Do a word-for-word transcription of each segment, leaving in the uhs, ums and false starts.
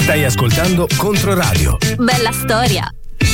Stai ascoltando Controradio. Bella storia.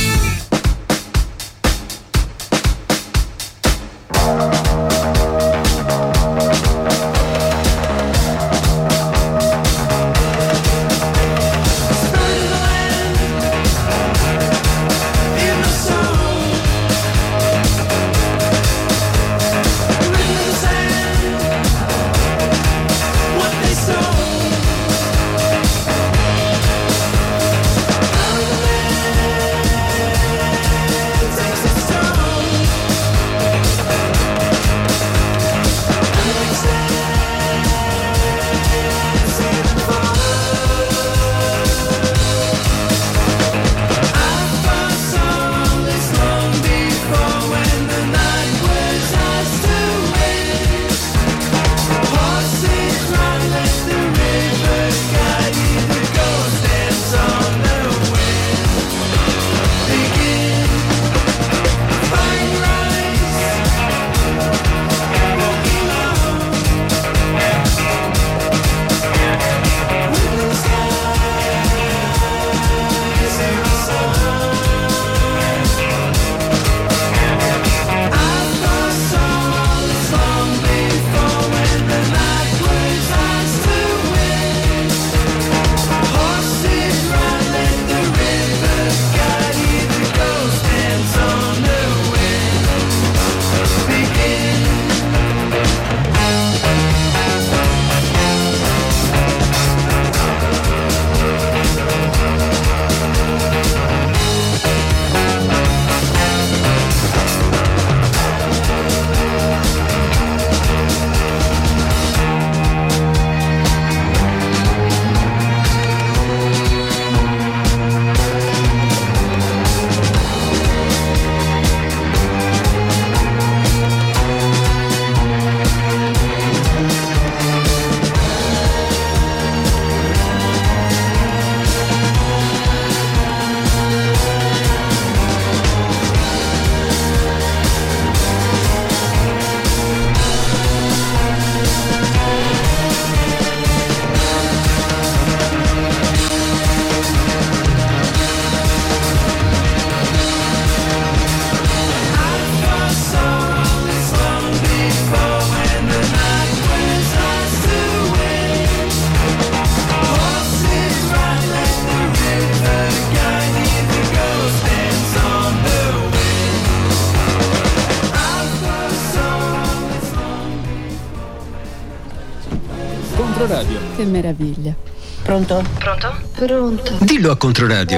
Controradio. Che meraviglia. Pronto? Pronto? Pronto. Dillo a Controradio.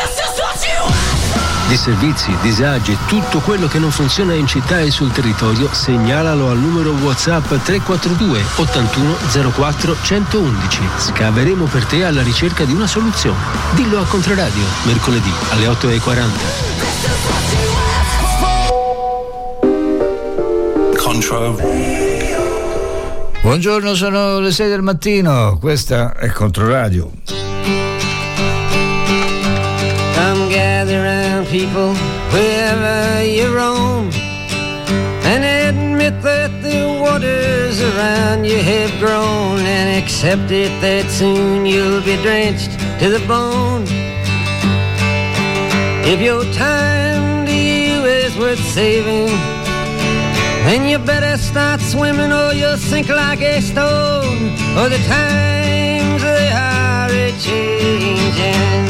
Di servizi, disagi e tutto quello che non funziona in città e sul territorio, segnalalo al numero WhatsApp tre quattro due ottantuno zero quattro centoundici. Scaveremo per te alla ricerca di una soluzione. Dillo a Controradio, mercoledì alle otto e quaranta. Contro. Buongiorno, sono le sei del mattino, questa è Controradio. Come gather round people wherever you roam and admit that the waters around you have grown and accept it that soon you'll be drenched to the bone. If your time to you is worth saving, then you better start swimming or you'll sink like a stone. For the times they are a-changing.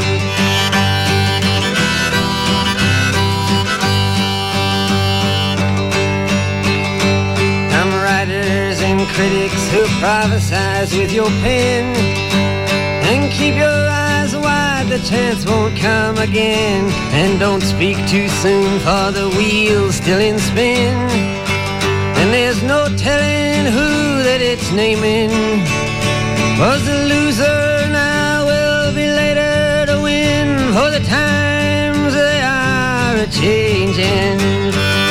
Some writers and critics who prophesize with your pen, and keep your eyes wide, the chance won't come again. And don't speak too soon, for the wheel's still in spin. And there's no telling who that it's naming was the loser, now will be later to win. For the times they are a-changing.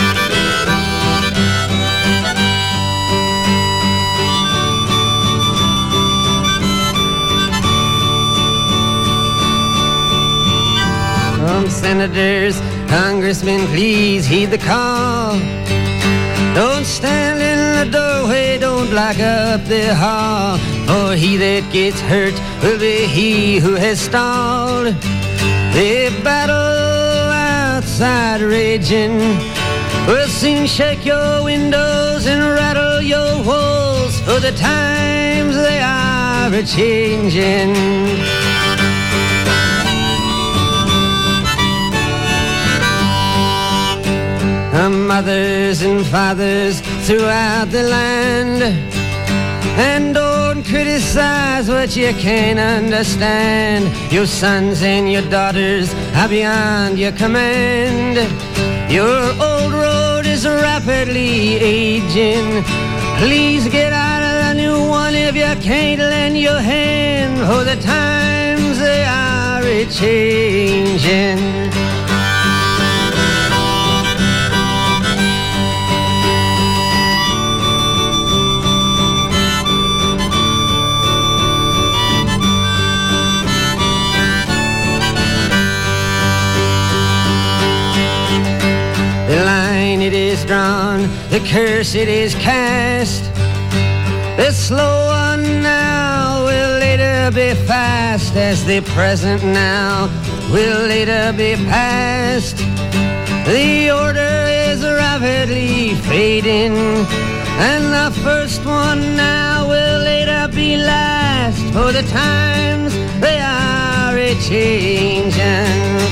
Some senators, congressmen, please heed the call. Don't stand in the doorway, don't lock up the hall, for he that gets hurt will be he who has stalled. The battle outside raging will soon shake your windows and rattle your walls, for the times they are a-changing. Mothers and fathers throughout the land, and don't criticize what you can't understand. Your sons and your daughters are beyond your command. Your old road is rapidly aging. Please get out of the new one if you can't lend your hand, for the times they are a-changing. The line it is drawn, the curse it is cast. The slow one now will later be fast, as the present now will later be past. The order is rapidly fading, and the first one now will later be last, for the times they are a-changing.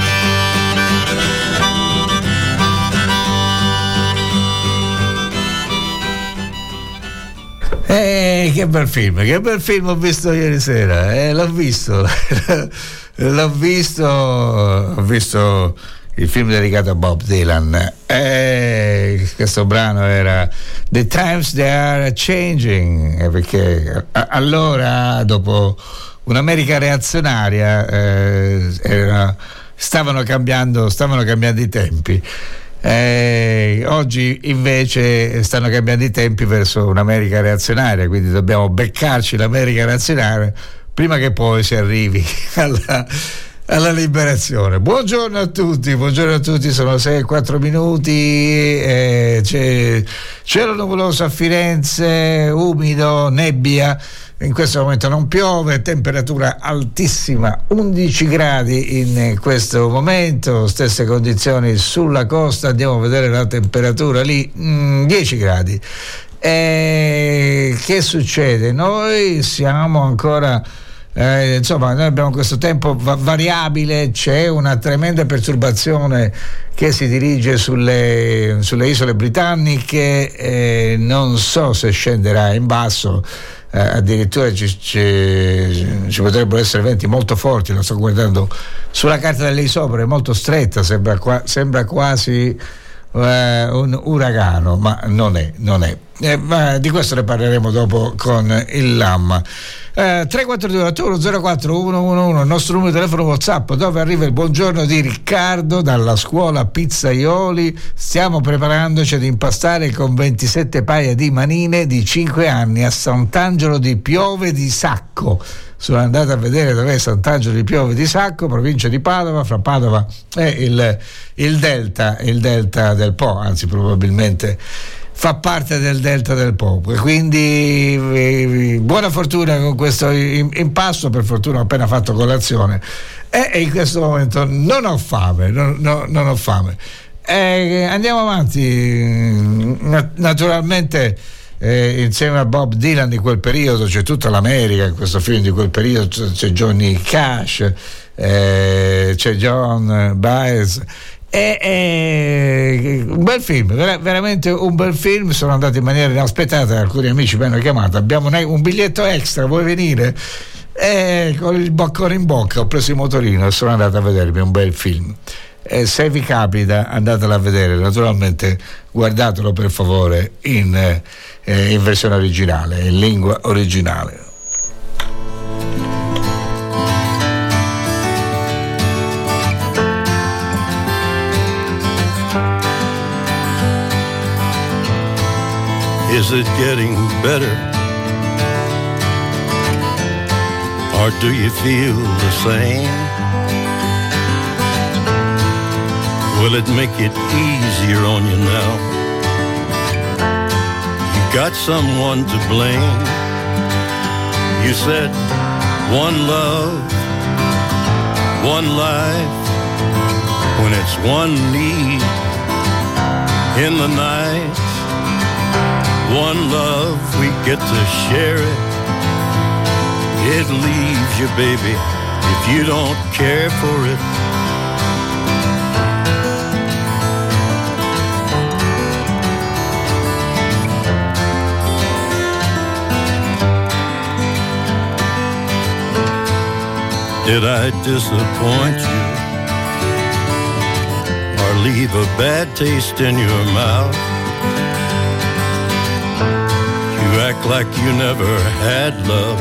Eh, che bel film, che bel film ho visto ieri sera, eh, l'ho visto, l'ho visto, ho visto il film dedicato a Bob Dylan. Eh, questo brano era The Times They Are Changing, eh, perché a- allora, dopo un'America reazionaria, eh, era, stavano cambiando, stavano cambiando i tempi. Eh, oggi invece stanno cambiando i tempi verso un'America reazionaria, quindi dobbiamo beccarci l'America reazionaria prima che poi si arrivi alla, alla liberazione. Buongiorno a tutti, buongiorno a tutti, sono sei e quattro minuti, eh, c'è cielo nuvoloso a Firenze, umido, nebbia. In questo momento non piove, temperatura altissima, undici gradi in questo momento, stesse condizioni sulla costa, andiamo a vedere la temperatura lì, mm, dieci gradi. E che succede? Noi siamo ancora, eh, insomma, noi abbiamo questo tempo va- variabile, c'è una tremenda perturbazione che si dirige sulle, sulle isole britanniche, eh, non so se scenderà in basso. Eh, addirittura ci, ci, ci potrebbero essere venti molto forti, lo sto guardando sulla carta delle isopore, molto stretta, sembra, qua, sembra quasi eh, un uragano, ma non è, non è. Eh, ma di questo ne parleremo dopo con il Lamma. Eh, tre quattro due otto uno zero quattro uno uno uno, il nostro numero di telefono WhatsApp, dove arriva il buongiorno di Riccardo dalla scuola Pizzaioli. Stiamo preparandoci ad impastare con ventisette paia di manine di cinque anni a Sant'Angelo di Piove di Sacco. Sono andato a vedere dov'è Sant'Angelo di Piove di Sacco, provincia di Padova, fra Padova e il, il delta, il delta del Po, anzi probabilmente fa parte del delta del Po, quindi eh, buona fortuna con questo impasto. Per fortuna ho appena fatto colazione e, e in questo momento non ho fame, non, no, non ho fame. Eh, andiamo avanti. Naturalmente eh, insieme a Bob Dylan di quel periodo c'è tutta l'America, in questo film di quel periodo c'è Johnny Cash, eh, c'è John Baez. È, è un bel film, ver- veramente un bel film. Sono andato in maniera inaspettata, alcuni amici mi hanno chiamato, abbiamo un, un biglietto extra, vuoi venire? E con il boccone in bocca ho preso il motorino e sono andato a vedermi un bel film. E se vi capita andatelo a vedere, naturalmente guardatelo per favore in, eh, in versione originale, in lingua originale. Is it getting better? Or do you feel the same? Will it make it easier on you now? You got someone to blame. You said one love, one life, when it's one need in the night. One love, we get to share it. It leaves you, baby, if you don't care for it. Did I disappoint you or leave a bad taste in your mouth? You act like you never had love,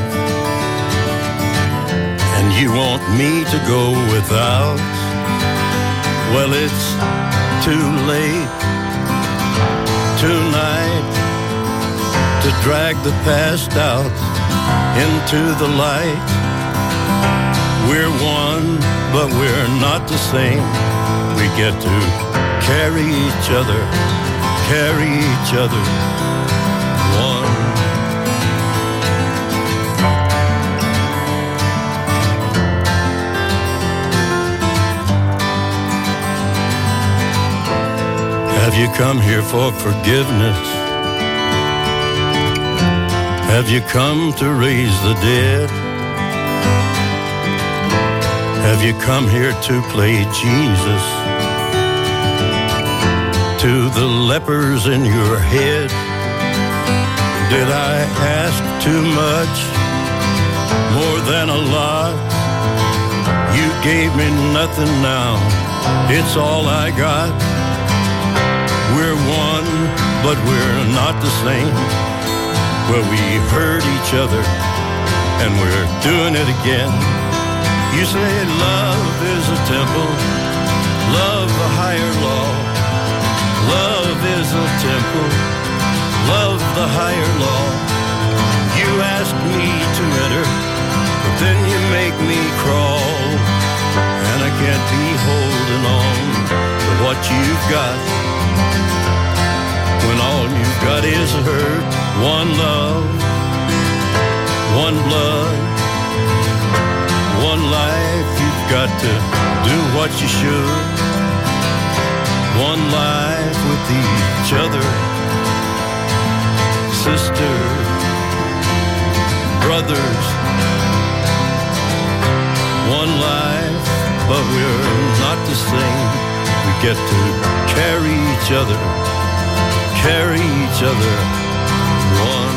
and you want me to go without. Well, it's too late tonight to drag the past out into the light. We're one, but we're not the same. We get to carry each other, carry each other, one. Have you come here for forgiveness? Have you come to raise the dead? Have you come here to play Jesus to the lepers in your head? Did I ask too much, more than a lot? You gave me nothing now, it's all I got. We're one, but we're not the same. Well, we hurt each other, and we're doing it again. You say love is a temple, love the higher law. Love is a temple, love the higher law. You ask me to enter, but then you make me crawl. And I can't be holding on to what you've got, when all you've got is hurt. One love, one blood, one life, you've got to do what you should. One life with each other, sisters, brothers. One life, but we're not the same. We get to carry each other, carry each other, one.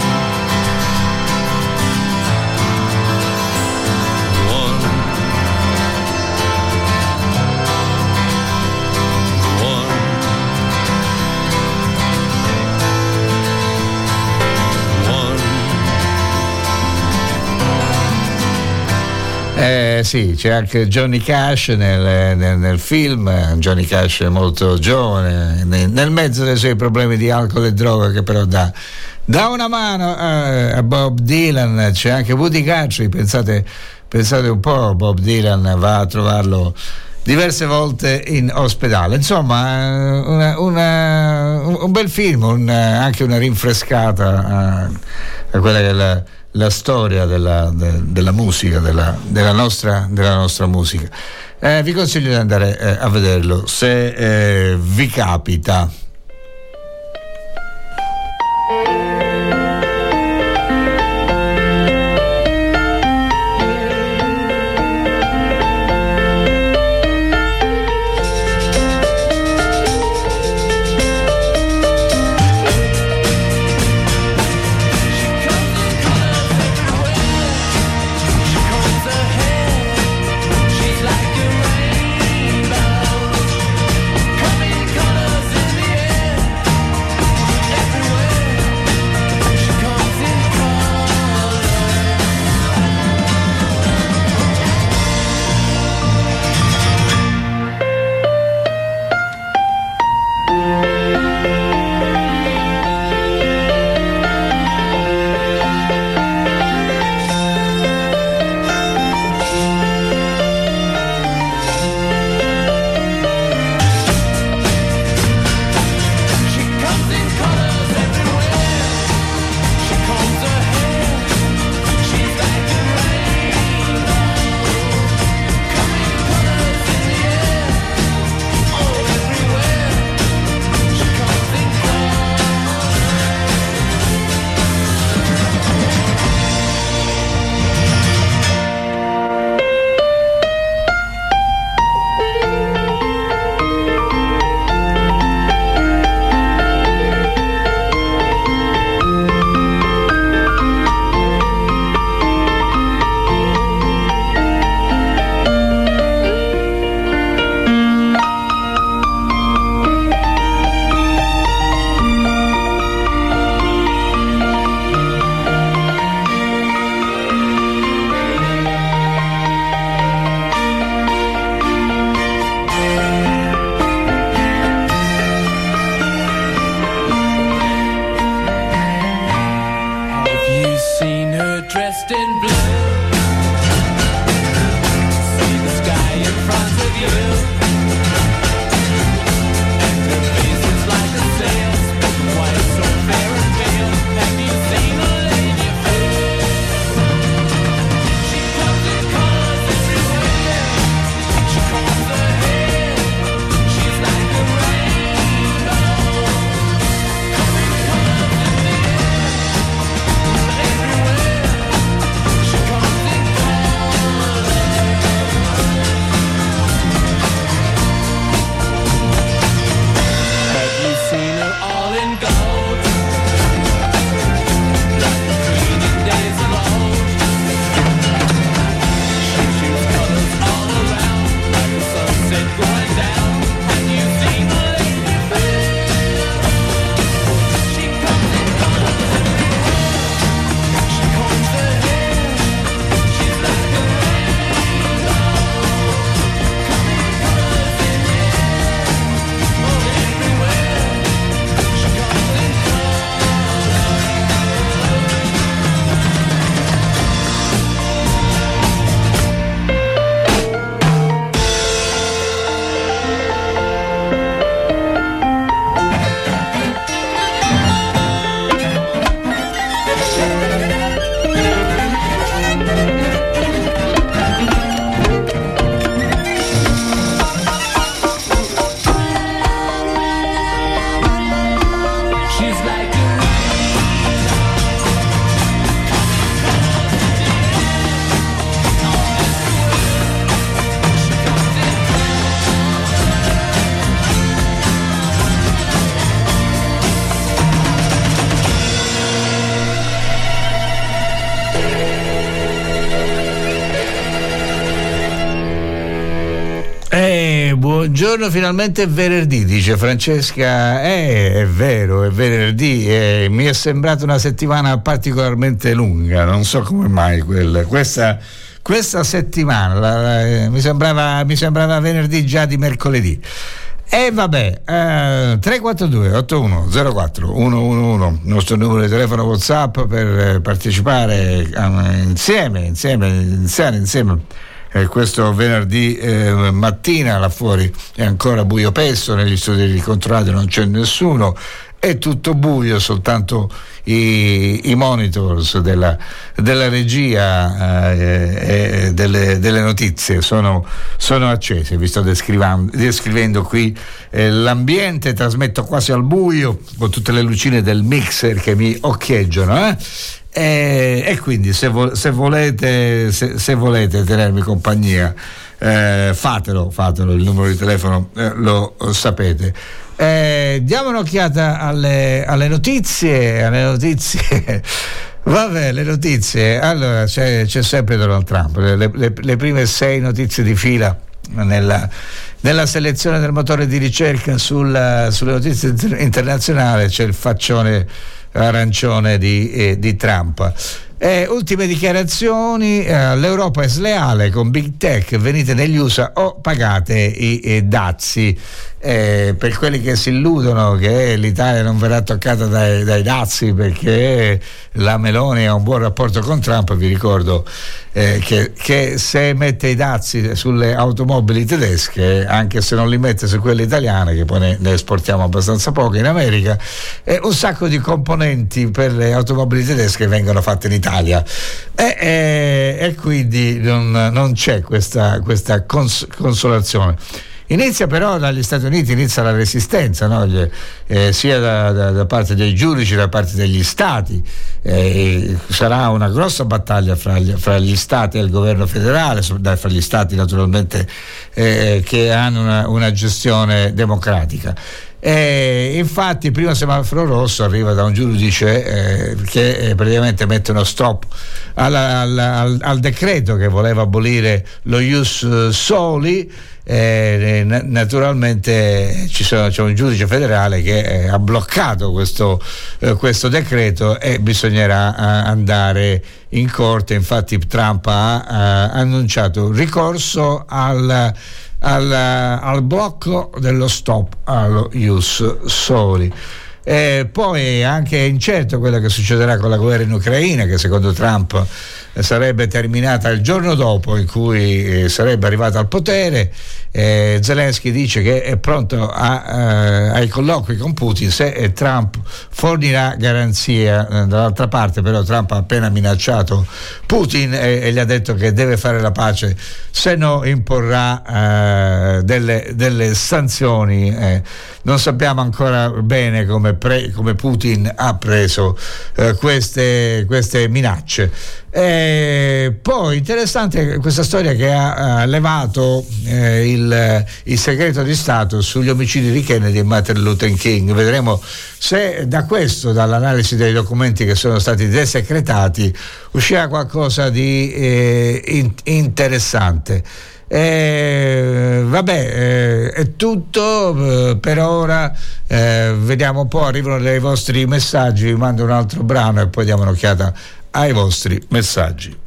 Eh, sì, c'è anche Johnny Cash nel, nel, nel film. Johnny Cash è molto giovane, nel mezzo dei suoi problemi di alcol e droga, che però dà, dà una mano a, a Bob Dylan. C'è anche Woody Guthrie, pensate, pensate un po', Bob Dylan va a trovarlo diverse volte in ospedale. Insomma, una, una, un bel film, un, anche una rinfrescata a, a quella che è la la storia della, de, della musica, della, della, nostra, della nostra musica. Eh, vi consiglio di andare eh, a vederlo se eh, vi capita. She's like a rainbow, coming colors in the air. buongiorno, finalmente è venerdì, dice Francesca. Eh, è vero, è venerdì. Eh, mi è sembrata una settimana particolarmente lunga, non so come mai quella, questa, questa settimana la, la, mi, sembrava, mi sembrava venerdì già di mercoledì. E vabbè, eh, tre quattro due otto uno zero quattro uno uno uno, il nostro numero di telefono WhatsApp per eh, partecipare eh, insieme, insieme, insieme, insieme. Eh, questo venerdì eh, mattina là fuori è ancora buio pesto, negli studi di Controradio non c'è nessuno, è tutto buio, soltanto i, i monitors della, della regia eh, eh, delle, delle notizie sono, sono accesi. Vi sto descrivendo qui eh, l'ambiente, trasmetto quasi al buio con tutte le lucine del mixer che mi occhieggiano, eh? E, e quindi se, vo, se volete se, se volete tenermi compagnia eh, fatelo, fatelo, il numero di telefono eh, lo sapete. Eh, diamo un'occhiata alle, alle notizie alle notizie vabbè, le notizie. Allora c'è, c'è sempre Donald Trump, le, le, le prime sei notizie di fila nella, nella selezione del motore di ricerca sul, sulle notizie internazionali. C'è il faccione arancione di, eh, di Trump. Eh, ultime dichiarazioni, eh, l'Europa è sleale con Big Tech, venite negli U S A o pagate i, i dazi. Eh, per quelli che si illudono che l'Italia non verrà toccata dai, dai dazi perché la Meloni ha un buon rapporto con Trump, vi ricordo eh, che, che se mette i dazi sulle automobili tedesche, anche se non li mette su quelle italiane, che poi ne, ne esportiamo abbastanza poche in America, eh, un sacco di componenti per le automobili tedesche vengono fatte in Italia e, e, e quindi non, non c'è questa, questa cons- consolazione. Inizia però dagli Stati Uniti, inizia la resistenza, no? eh, sia da, da, da parte dei giudici, da parte degli stati. Eh, sarà una grossa battaglia fra gli, fra gli stati e il governo federale, fra gli stati naturalmente eh, che hanno una, una gestione democratica. E infatti il primo semaforo rosso arriva da un giudice eh, che eh, praticamente mette uno stop alla, alla, al, al decreto che voleva abolire lo ius soli. Eh, naturalmente ci sono, c'è un giudice federale che eh, ha bloccato questo, eh, questo decreto e bisognerà eh, andare in corte. Infatti Trump ha eh, annunciato ricorso al Al, al blocco dello stop allo ius soli. E poi è anche incerto quello che succederà con la guerra in Ucraina, che secondo Trump sarebbe terminata il giorno dopo in cui eh, sarebbe arrivato al potere. eh, Zelensky dice che è pronto a, eh, ai colloqui con Putin se eh, Trump fornirà garanzia. Eh, dall'altra parte però Trump ha appena minacciato Putin e, e gli ha detto che deve fare la pace, se no imporrà eh, delle, delle sanzioni. eh, non sappiamo ancora bene come, pre, come Putin ha preso eh, queste, queste minacce. E poi interessante questa storia che ha uh, levato eh, il, il segreto di Stato sugli omicidi di Kennedy e Martin Luther King. Vedremo se da questo, dall'analisi dei documenti che sono stati desecretati, uscirà qualcosa di eh, in, interessante. Eh, vabbè, eh, è tutto eh, per ora. Eh, vediamo un po', arrivano dei vostri messaggi, vi mando un altro brano e poi diamo un'occhiata ai vostri messaggi.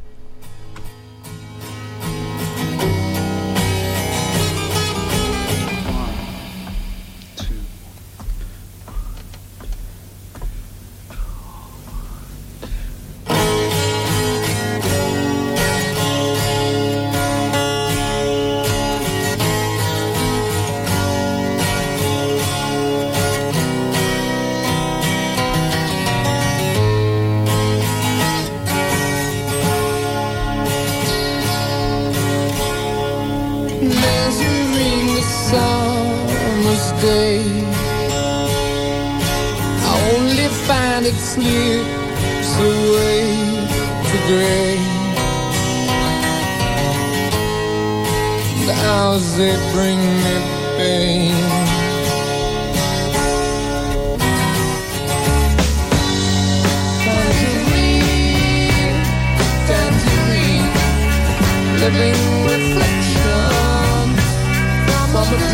Living reflections from a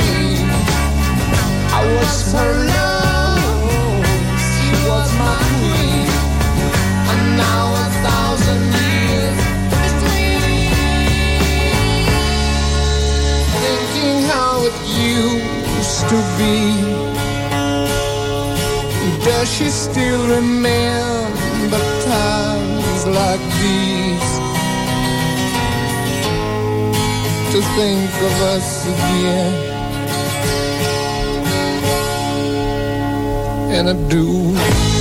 used to be. Does she still remember times like these? To think of us again, and I do.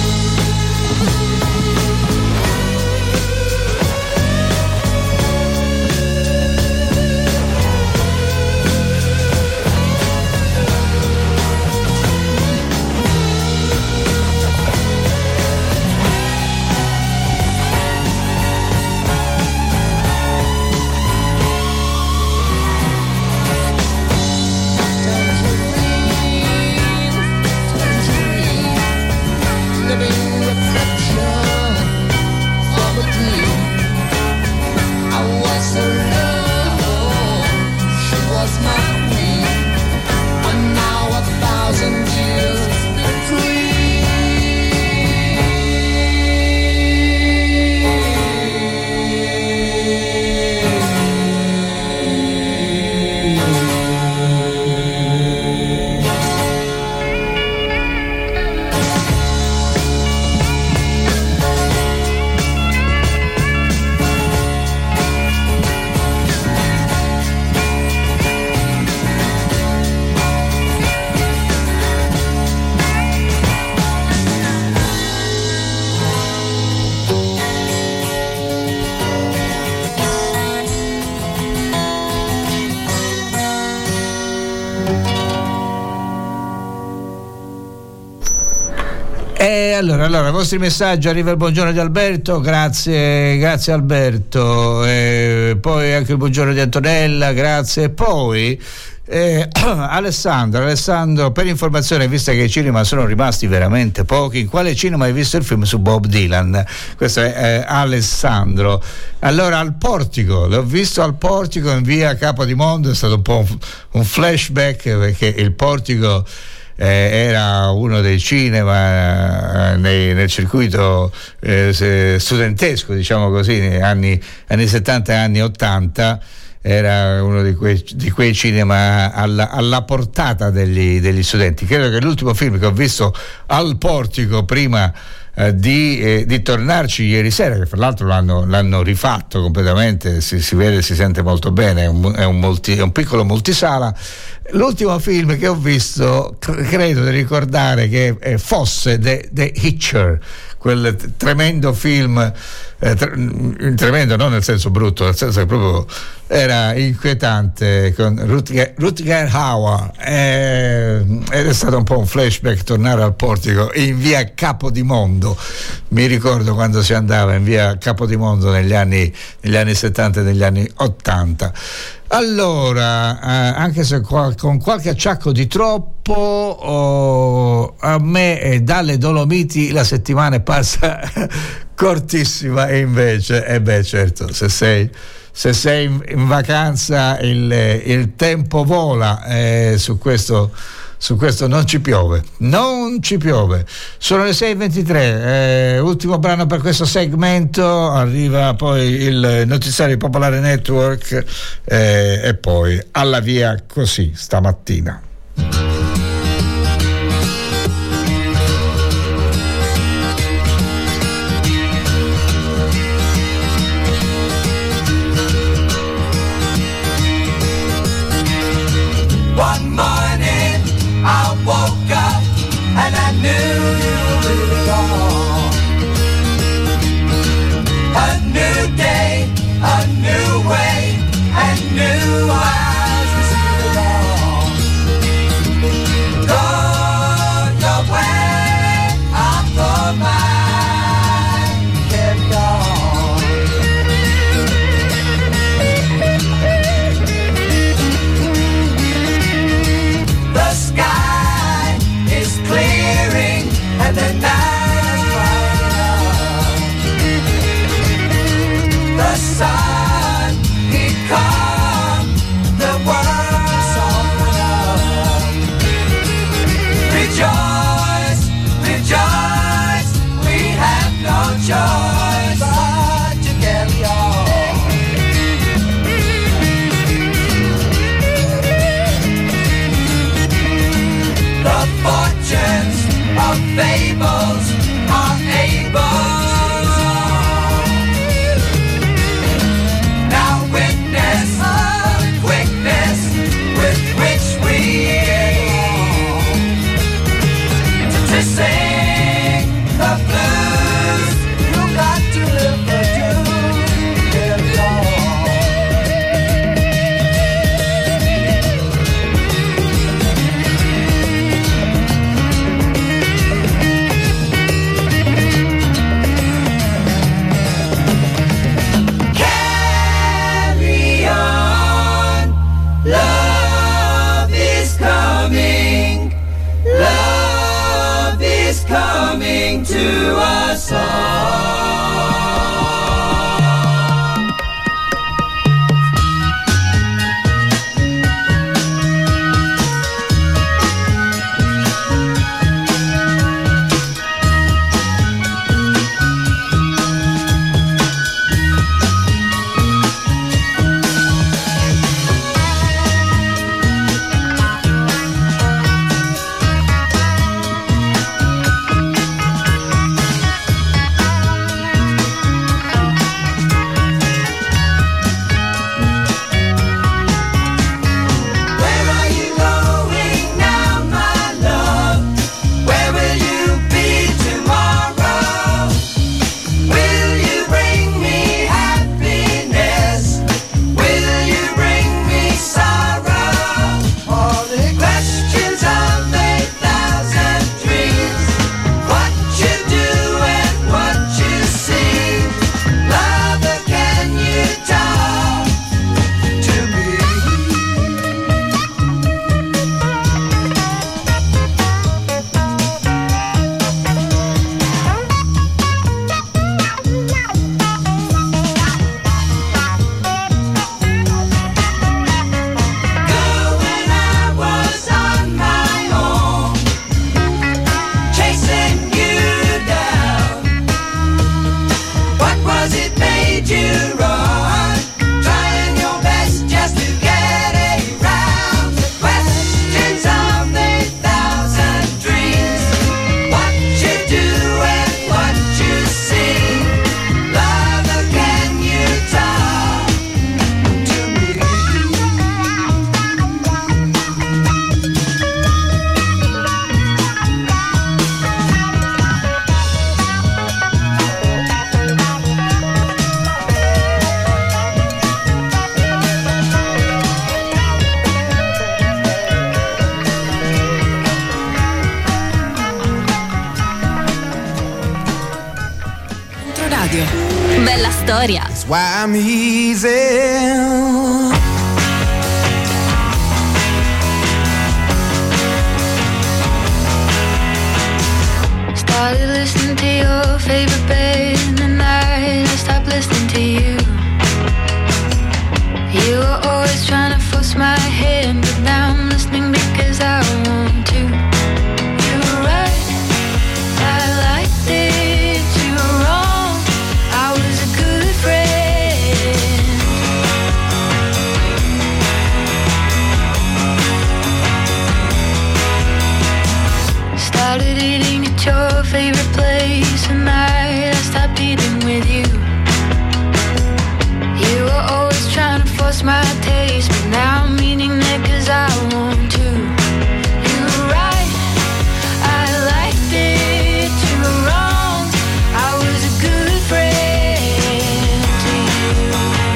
Allora, allora, i vostri messaggi, arriva il buongiorno di Alberto, grazie, grazie Alberto, e poi anche il buongiorno di Antonella, grazie, e poi eh, Alessandro, Alessandro, per informazione, visto che i cinema sono rimasti veramente pochi, in quale cinema hai visto il film su Bob Dylan? Questo è eh, Alessandro. Allora, al Portico, l'ho visto al Portico in via Capodimondo, è stato un po' un, un flashback, perché il Portico Eh, era uno dei cinema eh, nei, nel circuito eh, studentesco, diciamo così, negli anni, anni settanta e anni ottanta. Era uno di quei, di quei cinema alla, alla portata degli, degli studenti. Credo che l'ultimo film che ho visto al Portico prima eh, di, eh, di tornarci ieri sera, che fra l'altro l'hanno, l'hanno rifatto completamente, si, si vede, si sente molto bene, è un, è un, multi, è un piccolo multisala. L'ultimo film che ho visto, credo di ricordare che eh, fosse The, The Hitcher, quel t- tremendo film, eh, tre- tremendo non nel senso brutto, nel senso che proprio era inquietante, con Rutger, Rutger Hauer, eh, ed è stato un po' un flashback tornare al Portico in via Capodimondo. Mi ricordo quando si andava in via Capodimondo negli anni, negli anni settanta e negli anni ottanta. Allora, eh, anche se qua, con qualche acciacco di troppo, oh, a me eh, dalle Dolomiti la settimana è parsa cortissima, e invece, e eh beh certo, se sei, se sei in, in vacanza il, il tempo vola, eh, su questo... Su questo non ci piove, non ci piove. Sono le sei e ventitré, eh, ultimo brano per questo segmento, arriva poi il notiziario Popolare Network eh, e poi alla via così stamattina. One morning I woke up and I knew you were gone. A new day, a new way, and new eyes to see it all. storia. That's why I'm easy. Started listening to your favorite band, and I stopped listening to you. You were always trying to force my hand, but now I'm listening because I want to. You were right, I liked it. You were wrong, I was a good friend. Started eating at your favorite place, and I, I stopped eating with you. You were always trying to force my taste, but now I'm eating it 'cause I want to. You were right, I liked it. You were wrong, I was a good friend to you.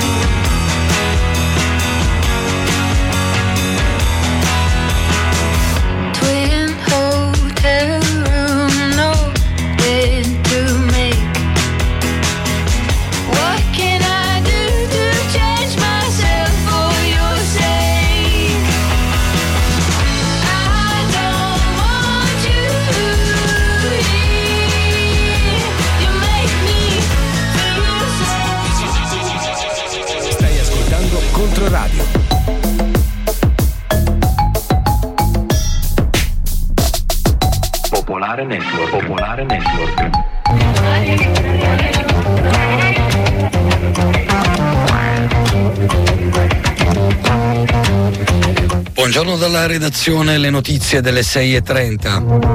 Twin hotel room, no bed to make. What can I do to change myself for your sake? I don't want you here. You make me feel so. Stai ascoltando Controradio. Popolare Network. Popolare Network. Buongiorno dalla redazione, le notizie delle sei e trenta.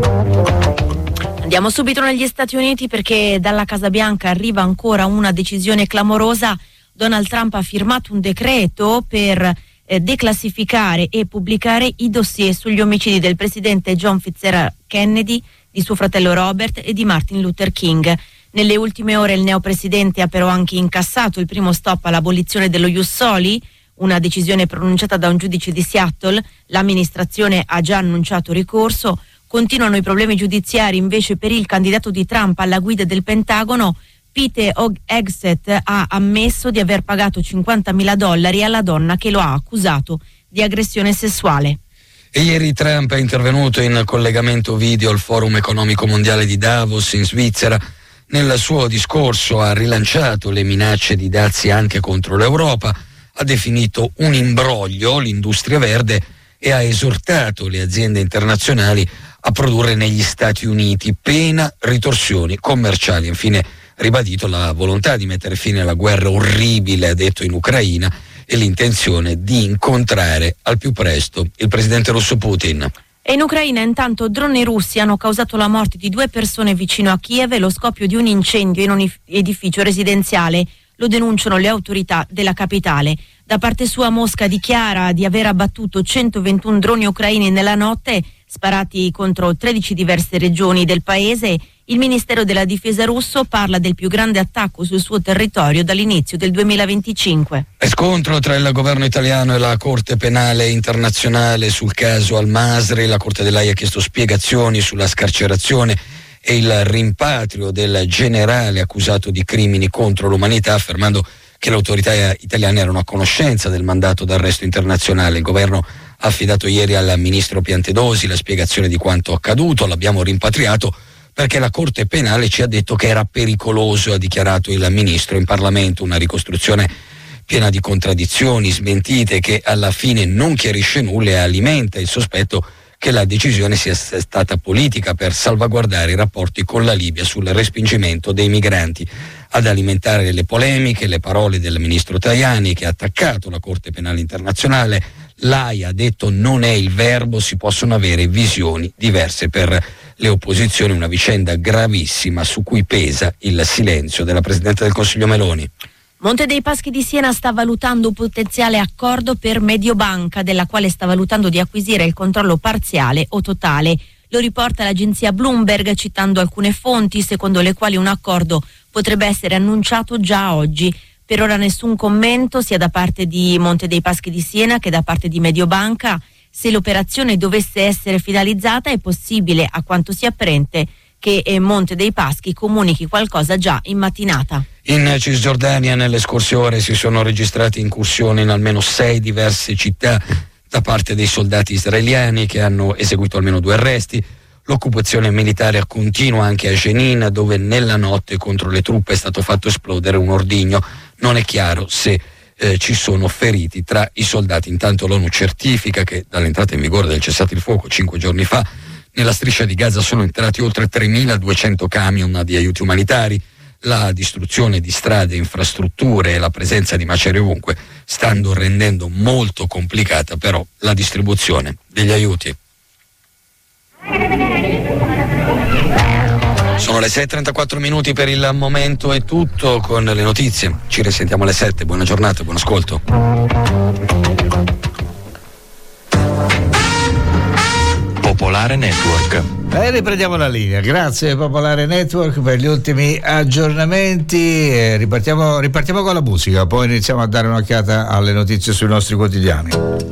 Andiamo subito negli Stati Uniti perché dalla Casa Bianca arriva ancora una decisione clamorosa. Donald Trump ha firmato un decreto per eh, declassificare e pubblicare i dossier sugli omicidi del presidente John Fitzgerald Kennedy, di suo fratello Robert e di Martin Luther King. Nelle ultime ore il neopresidente ha però anche incassato il primo stop all'abolizione dello Ius Soli, una decisione pronunciata da un giudice di Seattle. L'amministrazione ha già annunciato ricorso. Continuano i problemi giudiziari invece per il candidato di Trump alla guida del Pentagono. Pete Hegseth ha ammesso di aver pagato cinquantamila dollari alla donna che lo ha accusato di aggressione sessuale. E ieri Trump è intervenuto in collegamento video al Forum Economico Mondiale di Davos in Svizzera. Nel suo discorso ha rilanciato le minacce di dazi anche contro l'Europa, ha definito un imbroglio l'industria verde e ha esortato le aziende internazionali a produrre negli Stati Uniti, pena ritorsioni commerciali. Infine ribadito la volontà di mettere fine alla guerra orribile, ha detto, in Ucraina, e l'intenzione di incontrare al più presto il presidente russo Putin. E in Ucraina intanto droni russi hanno causato la morte di due persone vicino a Kiev e lo scoppio di un incendio in un edificio residenziale. Lo denunciano le autorità della capitale. Da parte sua Mosca dichiara di aver abbattuto centoventuno droni ucraini nella notte, sparati contro tredici diverse regioni del paese. Il Ministero della Difesa russo parla del più grande attacco sul suo territorio dall'inizio del duemilaventicinque. Scontro tra il governo italiano e la Corte Penale Internazionale sul caso Al-Masri. La Corte dell'Aia ha chiesto spiegazioni sulla scarcerazione e il rimpatrio del generale accusato di crimini contro l'umanità, affermando che le autorità italiane erano a conoscenza del mandato d'arresto internazionale. Il governo ha affidato ieri al ministro Piantedosi la spiegazione di quanto accaduto. L'abbiamo rimpatriato perché la Corte Penale ci ha detto che era pericoloso, ha dichiarato il ministro in Parlamento. Una ricostruzione piena di contraddizioni, smentite, che alla fine non chiarisce nulla e alimenta il sospetto che la decisione sia stata politica per salvaguardare i rapporti con la Libia sul respingimento dei migranti. Ad alimentare le polemiche le parole del ministro Tajani, che ha attaccato la Corte Penale Internazionale. L'Aia ha detto non è il verbo, si possono avere visioni diverse per le opposizioni, una vicenda gravissima su cui pesa il silenzio della Presidente del Consiglio Meloni. Monte dei Paschi di Siena sta valutando un potenziale accordo per Mediobanca, della quale sta valutando di acquisire il controllo parziale o totale. Lo riporta l'agenzia Bloomberg citando alcune fonti secondo le quali un accordo potrebbe essere annunciato già oggi. Per ora nessun commento sia da parte di Monte dei Paschi di Siena che da parte di Mediobanca. Se l'operazione dovesse essere finalizzata è possibile, a quanto si apprende, che eh, Monte dei Paschi comunichi qualcosa già in mattinata. In Cisgiordania nelle scorse ore si sono registrate incursioni in almeno sei diverse città da parte dei soldati israeliani che hanno eseguito almeno due arresti. L'occupazione militare continua anche a Jenin, dove nella notte contro le truppe è stato fatto esplodere un ordigno. Non è chiaro se eh, ci sono feriti tra i soldati. Intanto l'ONU certifica che dall'entrata in vigore del cessate il fuoco cinque giorni fa nella striscia di Gaza sono entrati oltre tremiladuecento camion di aiuti umanitari. La distruzione di strade, infrastrutture e la presenza di macerie ovunque stanno rendendo molto complicata però la distribuzione degli aiuti. Sono le sei e trentaquattro minuti per il momento, è tutto con le notizie. Ci risentiamo alle sette. Buona giornata, buon ascolto. Popolare Network. E riprendiamo la linea. Grazie Popolare Network per gli ultimi aggiornamenti. E ripartiamo, ripartiamo con la musica, poi iniziamo a dare un'occhiata alle notizie sui nostri quotidiani.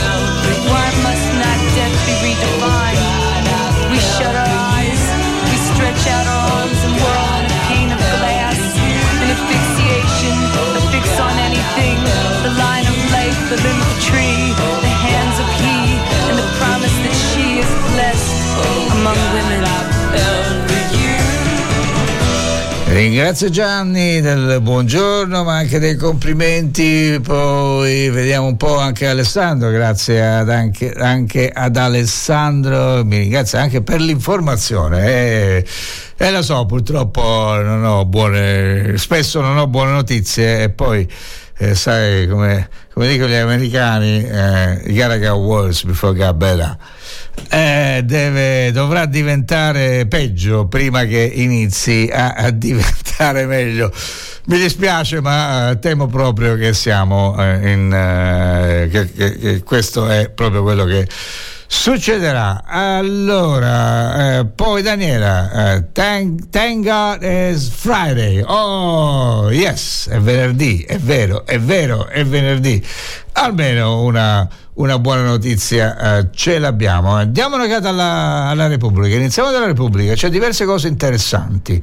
Shut our eyes, we limbo tree, the hands of he, and the promise that she is blessed among women. Ringrazio Gianni del buongiorno, ma anche dei complimenti. Poi vediamo un po' anche Alessandro. Grazie ad anche, anche ad Alessandro, mi ringrazio anche per l'informazione. E, e lo so, purtroppo non ho buone, spesso non ho buone notizie, e poi eh, sai come, come dicono gli americani, eh, you gotta get worse before get better. Eh, deve, dovrà diventare peggio prima che inizi a, a diventare meglio. Mi dispiace, ma eh, temo proprio che siamo eh, in eh, che, che, che questo è proprio quello che succederà. Allora, eh, poi Daniela, eh, thank, thank God it's Friday. Oh yes, è venerdì, è vero, è vero, è venerdì. Almeno una una buona notizia eh, ce l'abbiamo. Andiamo alla, alla Repubblica. Iniziamo dalla Repubblica, c'è diverse cose interessanti.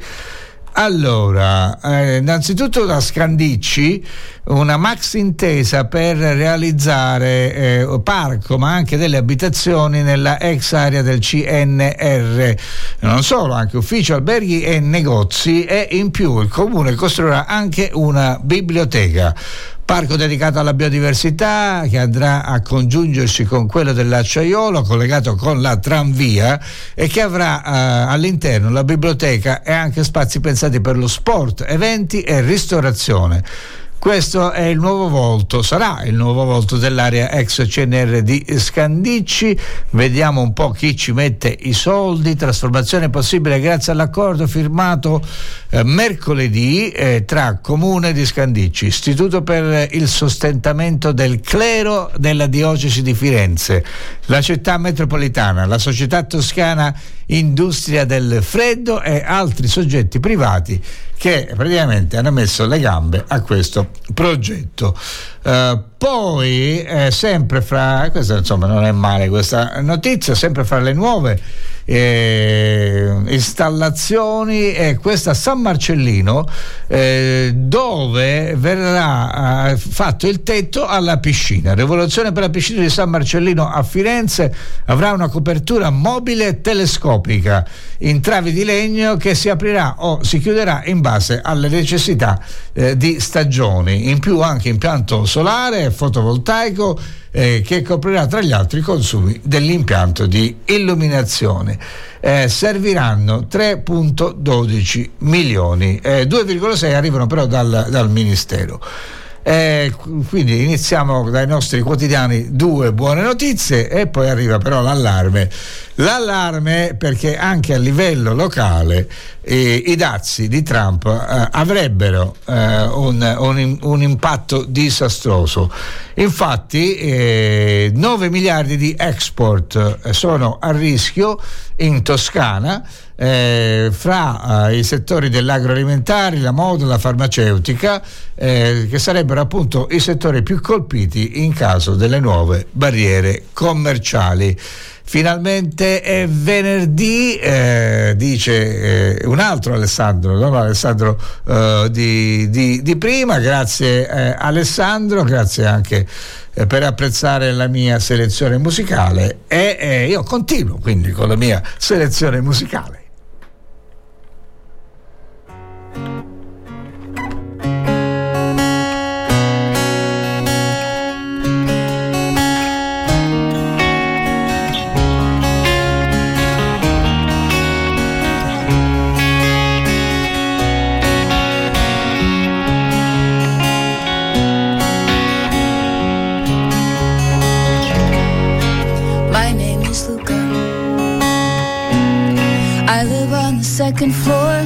Allora, eh, innanzitutto da Scandicci una max intesa per realizzare eh, parco ma anche delle abitazioni nella ex area del C N R, non solo, anche uffici, alberghi e negozi, e in più il comune costruirà anche una biblioteca. Parco dedicato alla biodiversità che andrà a congiungersi con quello dell'Acciaiolo, collegato con la tranvia, e che avrà eh, all'interno la biblioteca e anche spazi pensati per lo sport, eventi e ristorazione. Questo è il nuovo volto, sarà il nuovo volto dell'area ex C N R di Scandicci. Vediamo un po' chi ci mette i soldi. Trasformazione possibile grazie all'accordo firmato eh, mercoledì eh, tra Comune di Scandicci, Istituto per il sostentamento del clero della diocesi di Firenze, la città metropolitana, la società toscana Industria del Freddo e altri soggetti privati che praticamente hanno messo le gambe a questo progetto. Uh, poi eh, sempre fra questa, insomma, non è male questa notizia, sempre fra le nuove eh, installazioni è questa a San Marcellino, eh, dove verrà eh, fatto il tetto alla piscina. Rivoluzione per la piscina di San Marcellino a Firenze avrà una copertura mobile telescopica in travi di legno che si aprirà o si chiuderà in base alle necessità eh, di stagioni. In più anche impianto solare e fotovoltaico eh, che coprirà tra gli altri i consumi dell'impianto di illuminazione. Eh, serviranno tre virgola dodici milioni, eh, due virgola sei arrivano però dal, dal Ministero. Eh, quindi iniziamo dai nostri quotidiani, due buone notizie, e poi arriva però l'allarme. L'allarme perché anche a livello locale eh, i dazi di Trump eh, avrebbero eh, un, un, un impatto disastroso. Infatti eh, nove miliardi di export sono a rischio in Toscana, Eh, fra eh, i settori dell'agroalimentare, la moda, la farmaceutica, eh, che sarebbero appunto i settori più colpiti in caso delle nuove barriere commerciali. Finalmente è venerdì, eh, dice eh, un altro Alessandro, non Alessandro eh, di, di, di prima. Grazie eh, Alessandro, grazie anche eh, per apprezzare la mia selezione musicale, e eh, io continuo quindi con la mia selezione musicale. Second floor,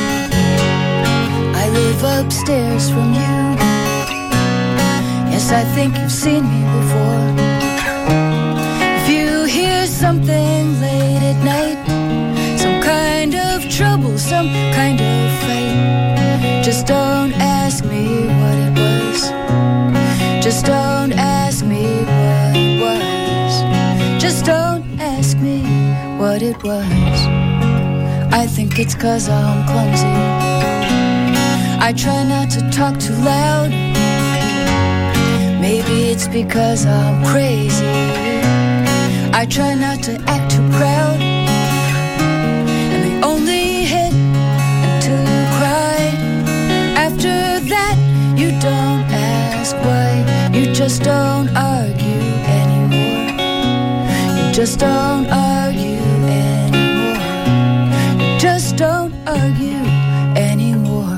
I live upstairs from you. Yes, I think you've seen me before. If you hear something late at night, some kind of trouble, some kind of fight, just don't ask me what it was. Just don't ask me what it was. Just don't ask me what it was. I think it's 'cause I'm clumsy. I try not to talk too loud, Maybe it's because I'm crazy. I try not to act too proud, and they only hit until you cry. After that, you don't ask why. You just don't argue anymore. You just don't argue anymore. You just don't argue anymore.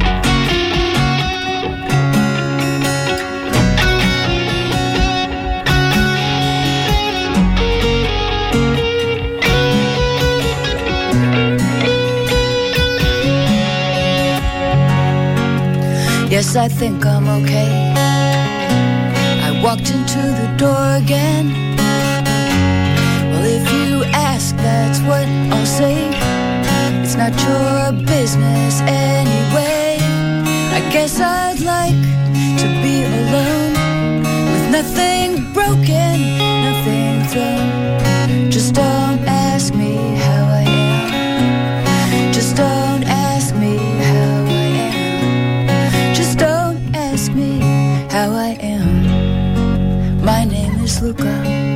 Yes, I think I'm okay. I walked into the door again. Well, if you ask, that's what I'll say. It's not your business anyway. I guess I'd like to be alone, with nothing broken, nothing thrown. Just don't ask me how I am. Just don't ask me how I am. Just don't ask me how I am. My name is Luca.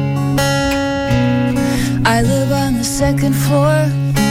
I live on the second floor.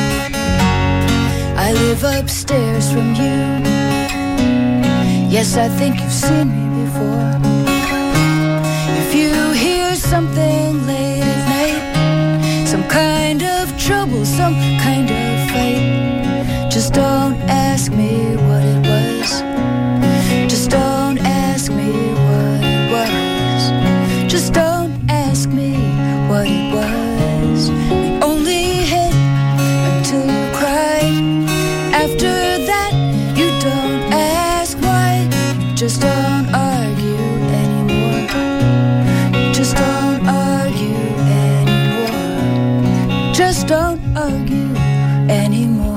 I live upstairs from you. Yes, I think you've seen me before. If you hear something late at night, some kind of trouble, some kind of fight, just don't ask me what it was. Just don't ask me what it was. Just don't ask me what it was. We only hit until you cry. After that, you don't ask why. Just don't argue anymore. Just don't argue anymore. Just don't argue anymore.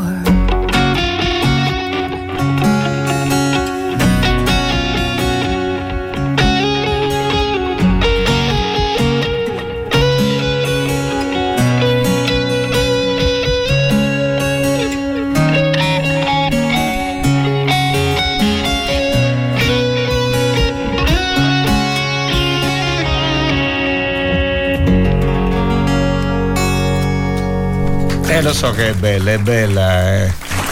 Eh, lo so che è bella, è bella, eh.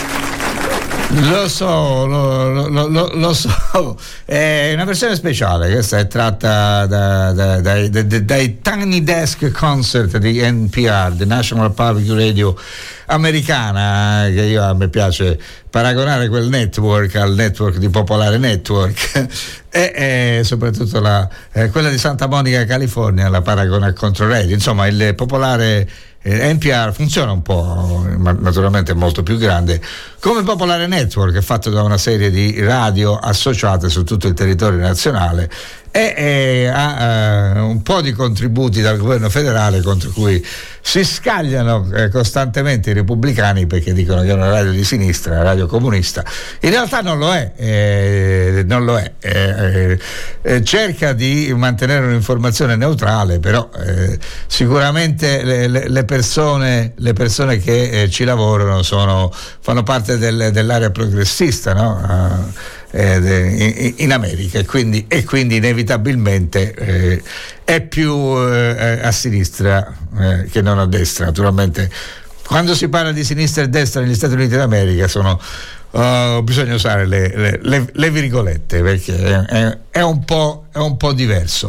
Lo so, lo, lo, lo, lo so. È una versione speciale, questa è tratta da, da, dai, dai, dai Tiny Desk Concert di N P R, The National Public Radio americana, che io, a me piace paragonare quel network al network di Popolare Network e, e soprattutto la, eh, quella di Santa Monica, California, la paragona a Controradio. Insomma, il Popolare eh, N P R funziona un po', ma naturalmente è molto più grande, come Popolare Network, è fatto da una serie di radio associate su tutto il territorio nazionale e, e ha uh, un po' di contributi dal governo federale contro cui si scagliano eh, costantemente i repubblicani, perché dicono che è una radio di sinistra, una radio comunista. In realtà non lo è, eh, non lo è. Eh, eh, cerca di mantenere un'informazione neutrale, però eh, sicuramente le, le, le persone le persone che eh, ci lavorano sono, fanno parte del, dell'area progressista, no? Uh, eh, in America, e quindi, e quindi inevitabilmente eh, è più eh, a sinistra eh, che non a destra. Naturalmente quando si parla di sinistra e destra negli Stati Uniti d'America sono uh, bisogna usare le, le, le, le virgolette, perché è, è, un po', è un po' diverso.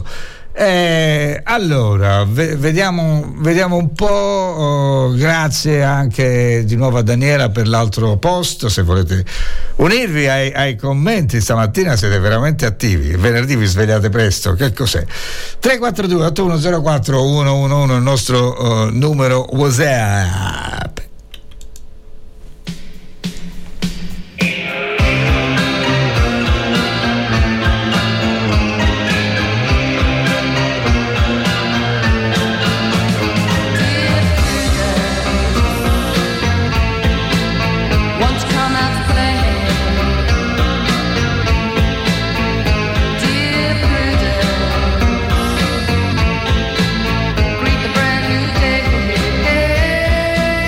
Eh, allora ve- vediamo, vediamo un po'. Oh, grazie anche di nuovo a Daniela per l'altro post. Se volete unirvi ai, ai commenti stamattina siete veramente attivi. Venerdì vi svegliate presto. Che cos'è? tre quattro due otto uno zero quattro uno uno uno il nostro uh, numero WhatsApp. Greet the brand new day.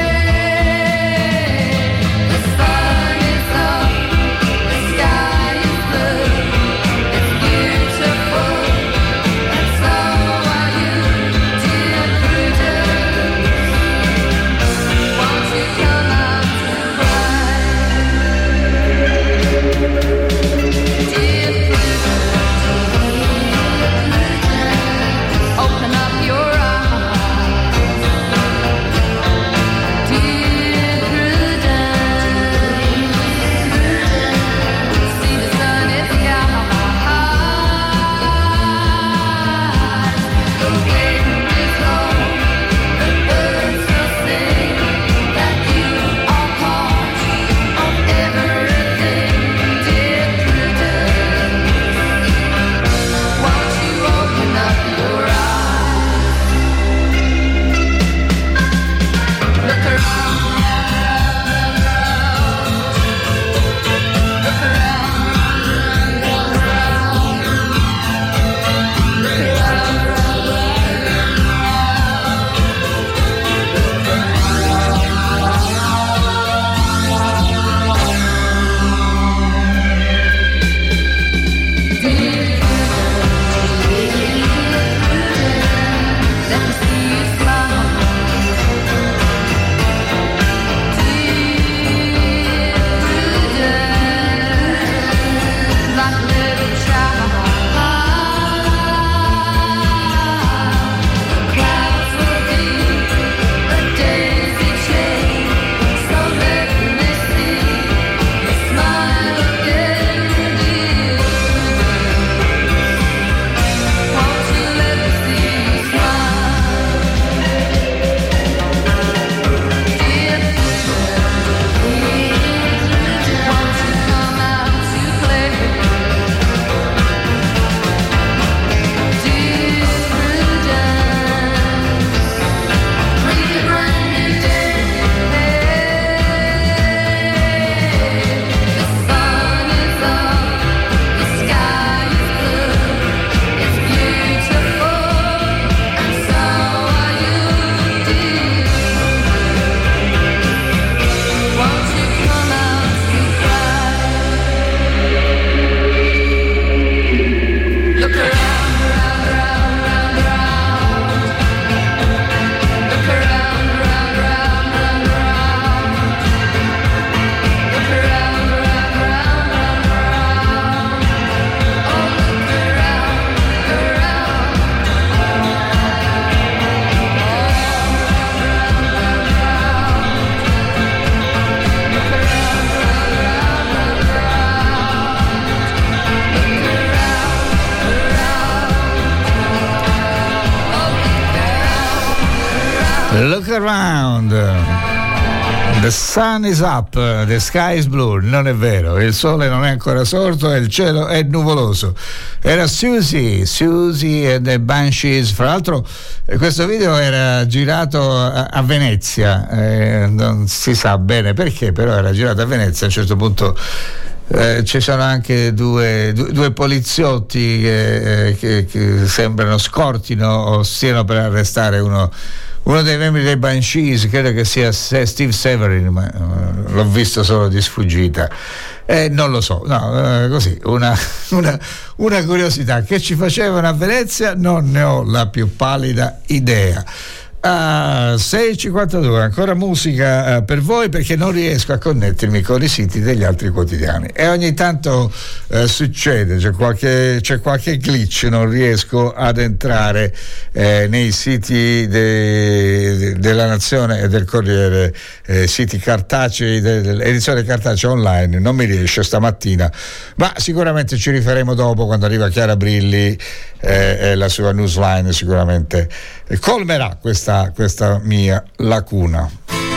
Look around. The sun is up, the sky is blue. Non è vero, il sole non è ancora sorto e il cielo è nuvoloso. Era Susie, Susie and the Banshees. Fra l'altro questo video era girato a, a Venezia, eh, non si sa bene perché, però era girato a Venezia. A un certo punto eh, ci sono anche due, due, due poliziotti che, che, che sembrano scortino o stiano per arrestare uno uno dei membri dei Banshees, credo che sia Steve Severin, ma uh, l'ho visto solo di sfuggita. Eh, non lo so, no, uh, così, una, una, una curiosità. Che ci facevano a Venezia non ne ho la più pallida idea. Uh, sei e cinquantadue, ancora musica uh, per voi, perché non riesco a connettermi con i siti degli altri quotidiani e ogni tanto uh, succede, c'è qualche, c'è qualche glitch, non riesco ad entrare eh, nei siti de, de, della Nazione e del Corriere, eh, siti cartacei, dell'edizione cartacea online, non mi riesce stamattina, ma sicuramente ci rifaremo dopo quando arriva Chiara Brilli eh, e la sua newsline sicuramente colmerà questa, questa mia lacuna.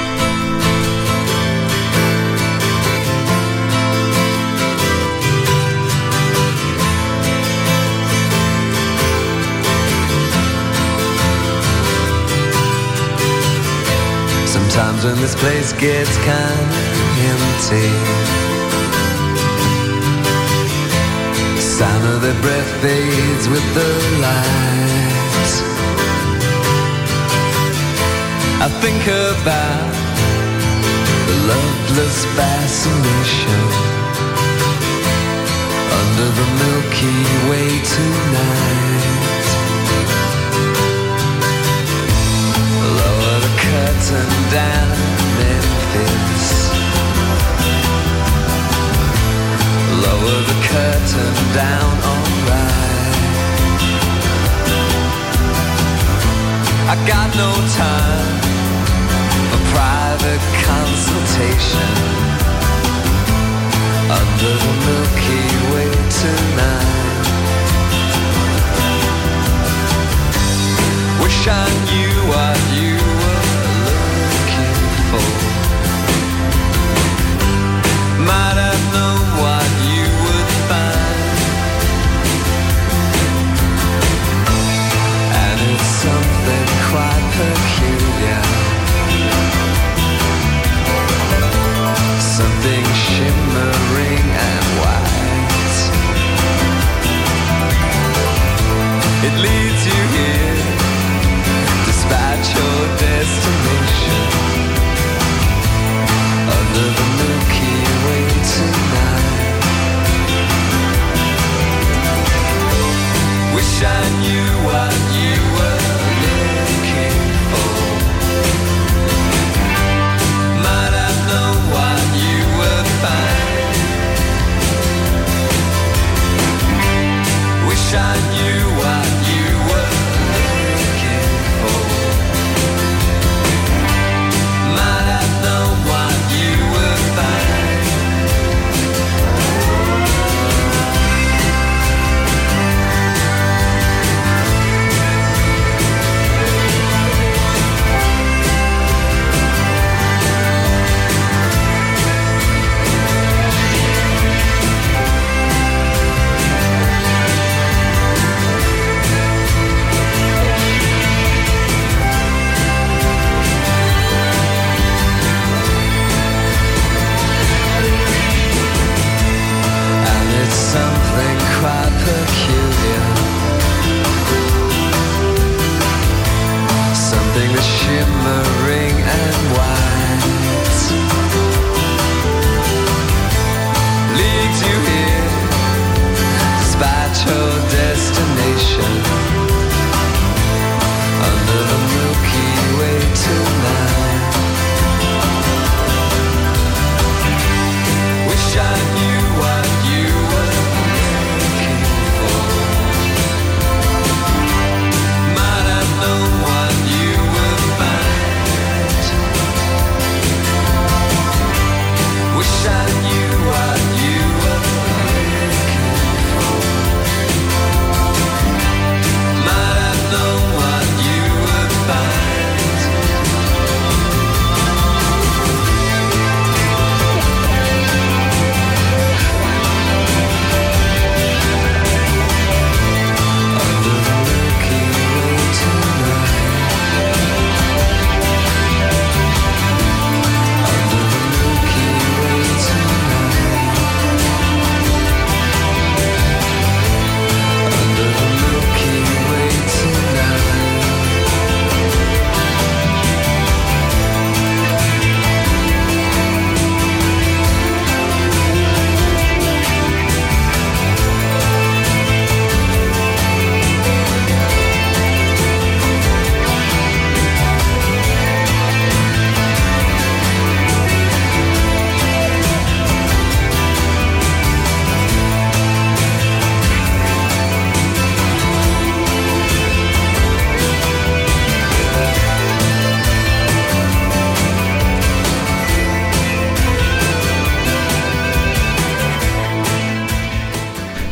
Sometimes when this place gets kind of empty, the sound of their breath fades with the light. I think about the loveless fascination under the Milky Way tonight. Lower the curtain down, Memphis. Lower the curtain down, alright. I got no time for private consultation under the Milky Way tonight. Wish I knew what you were looking for. Might have known what you would find. And it's something quite peculiar, something shimmering and white. It leads you here despite your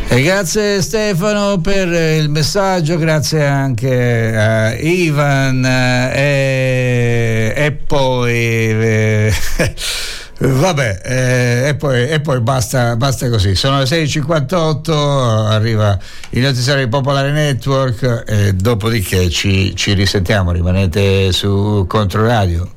E grazie Stefano per il messaggio, grazie anche a Ivan e, e poi eh, vabbè eh, e poi, e poi basta, basta così. Sono le sei e cinquantotto, arriva il notiziario di Popolare Network e dopodiché ci, ci risentiamo, rimanete su Controradio.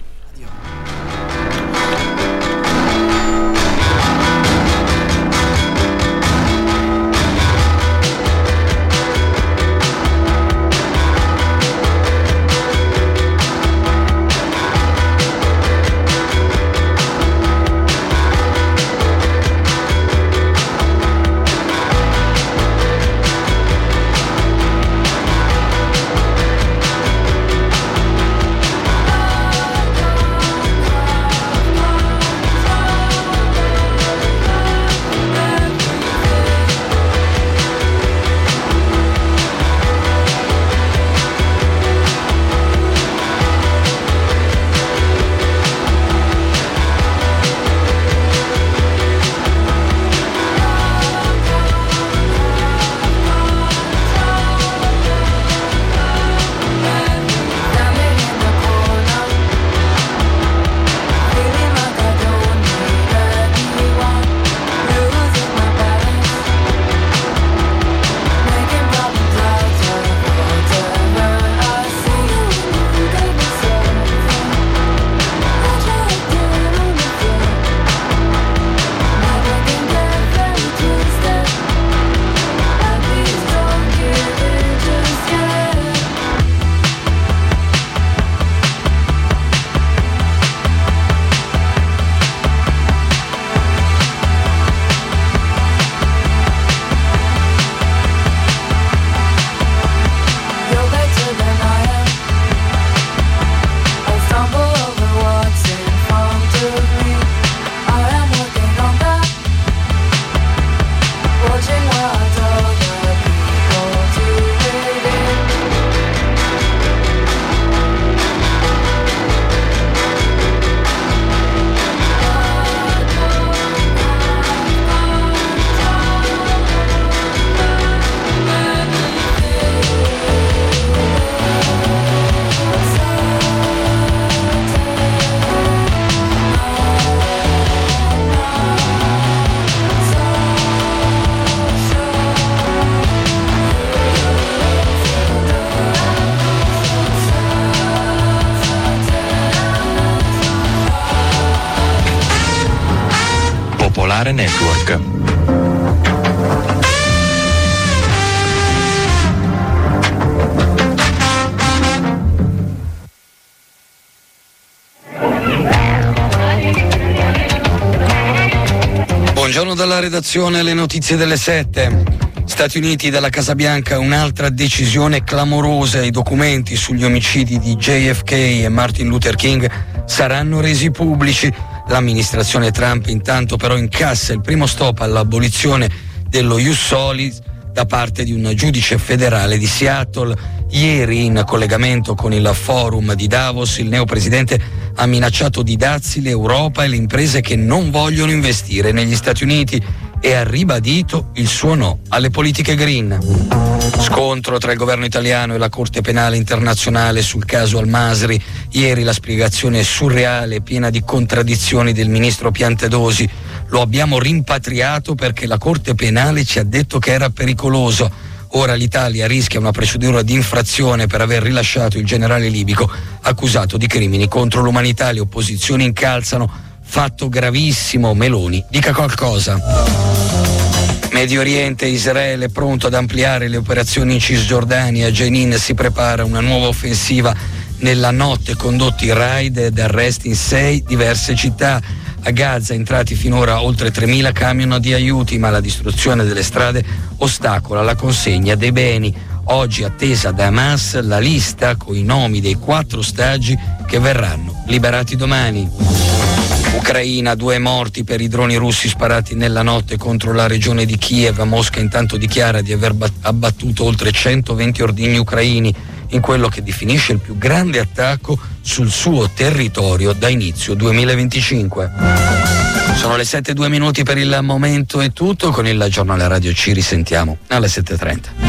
Popolare Network. Buongiorno dalla redazione, le notizie delle sette. Stati Uniti, dalla Casa Bianca, un'altra decisione clamorosa. I documenti sugli omicidi di J F K e Martin Luther King saranno resi pubblici. L'amministrazione Trump intanto però incassa il primo stop all'abolizione dello Ius Soli da parte di un giudice federale di Seattle. Ieri, in collegamento con il forum di Davos, il neopresidente ha minacciato di dazi l'Europa e le imprese che non vogliono investire negli Stati Uniti e ha ribadito il suo no alle politiche green. Scontro tra il governo italiano e la Corte Penale Internazionale sul caso Al-Masri. Ieri la spiegazione surreale e piena di contraddizioni del ministro Piantedosi: lo abbiamo rimpatriato perché la Corte Penale ci ha detto che era pericoloso. Ora l'Italia rischia una procedura di infrazione per aver rilasciato il generale libico accusato di crimini contro l'umanità. Le opposizioni incalzano: fatto gravissimo, Meloni dica qualcosa. Medio Oriente, Israele è pronto ad ampliare le operazioni in Cisgiordania. A Jenin si prepara una nuova offensiva. Nella notte condotti raid ed arresti in sei diverse città. A Gaza entrati finora oltre tremila camion di aiuti, ma la distruzione delle strade ostacola la consegna dei beni. Oggi attesa da Hamas la lista con i nomi dei quattro ostaggi che verranno liberati domani. Ucraina, due morti per i droni russi sparati nella notte contro la regione di Kiev. Mosca intanto dichiara di aver abbattuto oltre centoventi ordigni ucraini in quello che definisce il più grande attacco sul suo territorio da inizio duemilaventicinque. Sono le sette e due minuti per il momento, è tutto. Con il giornale radio ci risentiamo alle sette e trenta.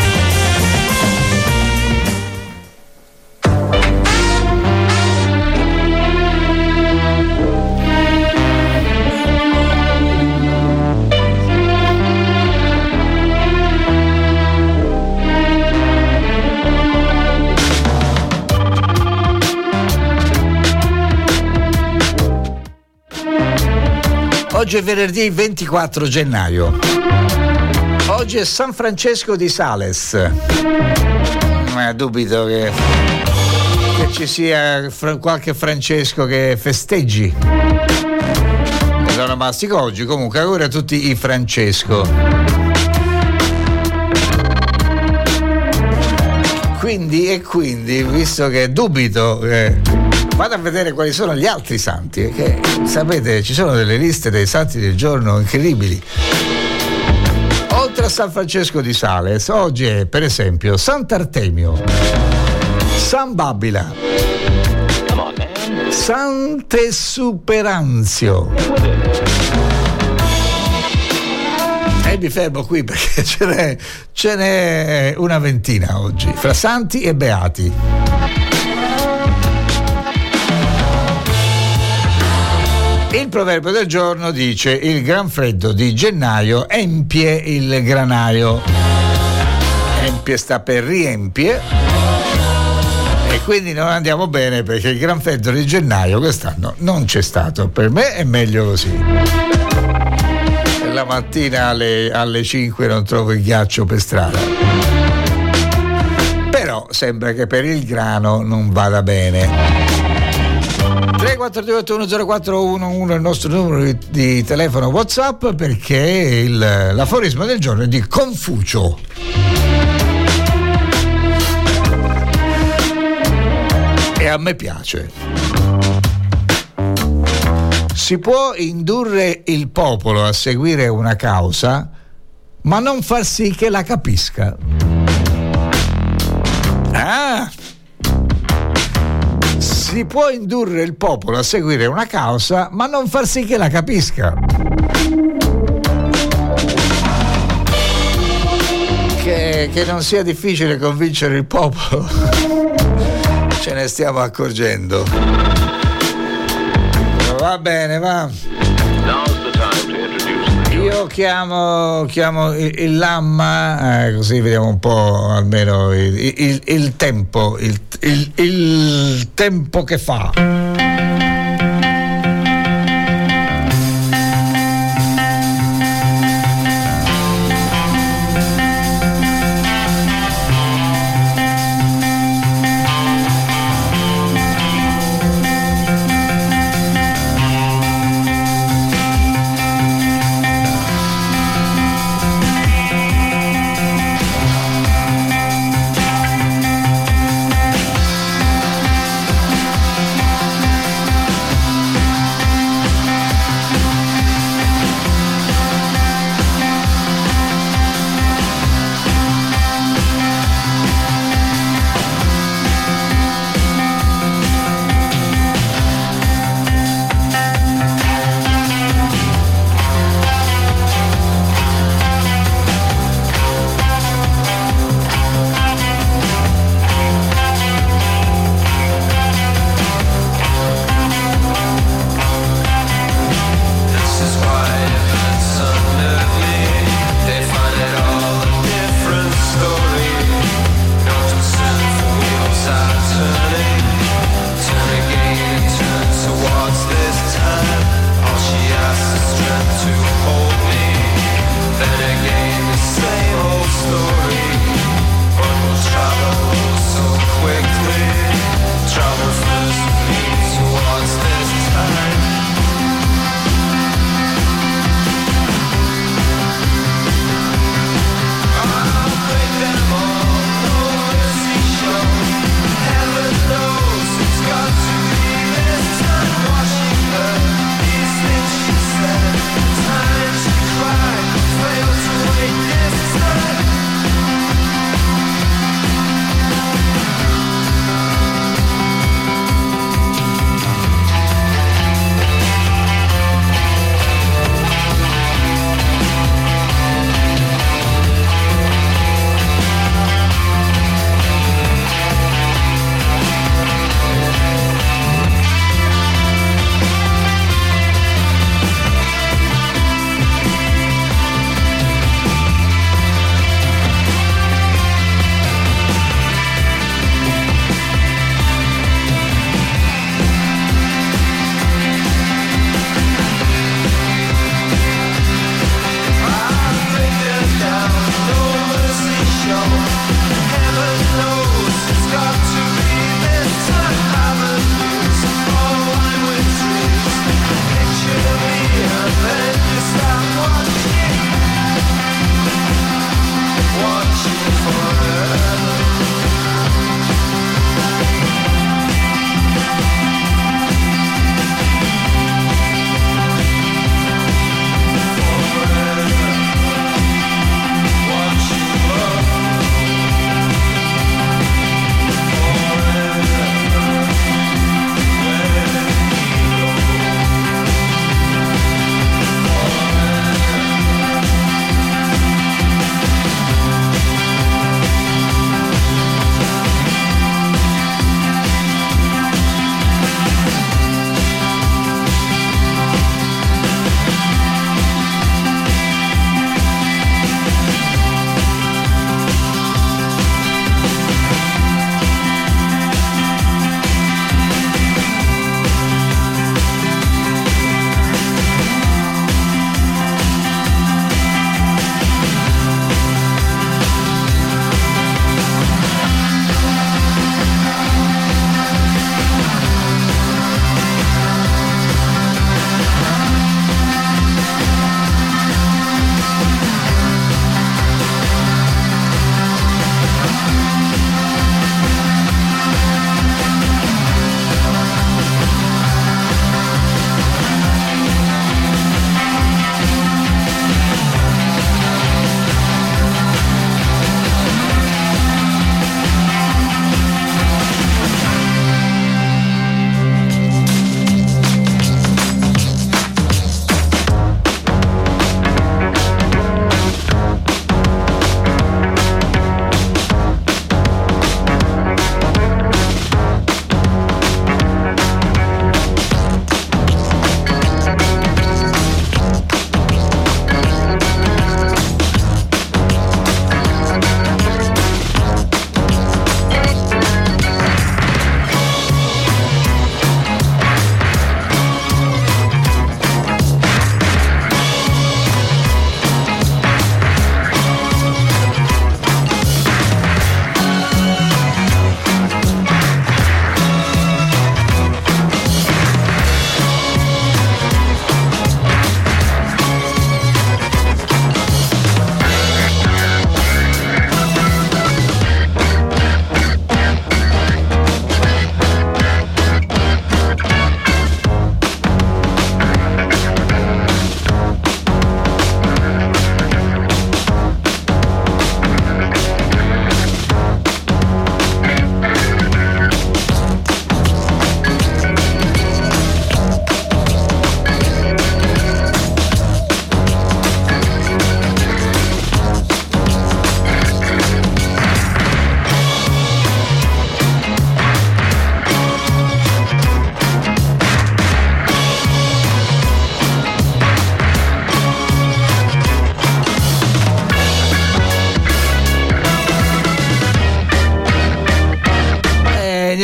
Oggi è venerdì ventiquattro gennaio. Oggi è San Francesco di Sales. Ma dubito che, che ci sia qualche Francesco che festeggi. Sono mastico oggi, comunque auguri a tutti i Francesco. Quindi e quindi, visto che dubito che vado a vedere quali sono gli altri santi, che sapete ci sono delle liste dei santi del giorno incredibili. Oltre a San Francesco di Sales, oggi è per esempio Sant'Artemio, San Babila, Sant'Esuperanzio. E mi fermo qui perché ce n'è, ce n'è una ventina oggi, fra santi e beati. Il proverbio del giorno dice: il gran freddo di gennaio empie il granaio. Empie sta per riempie, e quindi non andiamo bene perché il gran freddo di gennaio quest'anno non c'è stato. Per me è meglio così. La mattina alle, alle cinque non trovo il ghiaccio per strada, però sembra che per il grano non vada bene. tre quattro due otto uno zero quattro uno uno è il nostro numero di, di telefono WhatsApp, perché il, l'aforisma del giorno è di Confucio. E a me piace. Si può indurre il popolo a seguire una causa, ma non far sì che la capisca. Ah! Si può indurre il popolo a seguire una causa, ma non far sì che la capisca. Che, che non sia difficile convincere il popolo, ce ne stiamo accorgendo. Va bene, va. Io chiamo, chiamo il, il Lamma, eh, così vediamo un po' almeno il, il, il tempo, il, il, il tempo che fa.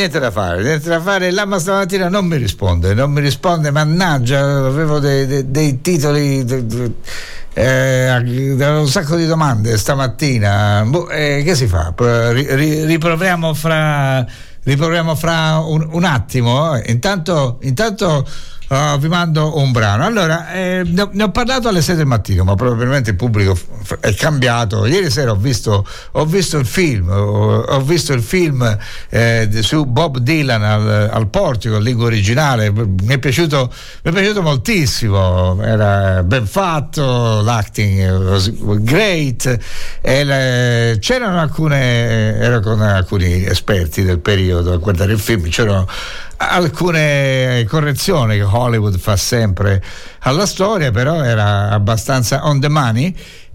niente da fare, niente da fare. L'Amma stamattina non mi risponde, non mi risponde, mannaggia, avevo dei, dei, dei titoli, de, de, eh, un sacco di domande stamattina. Boh, eh, che si fa? Ri, riproviamo fra, riproviamo fra un, un attimo. Intanto, intanto Uh, vi mando un brano. Allora, eh, ne, ho, ne ho parlato alle sei del mattino, ma probabilmente il pubblico f- è cambiato. Ieri sera ho visto, ho visto il film, ho, ho visto il film eh, su Bob Dylan al, al Portico, in lingua originale. Mi è piaciuto, mi è piaciuto moltissimo. Era ben fatto, l'acting was great. E le, c'erano alcune, ero con alcuni esperti del periodo a guardare il film. C'erano alcune correzioni che Hollywood fa sempre alla storia, però era abbastanza on the money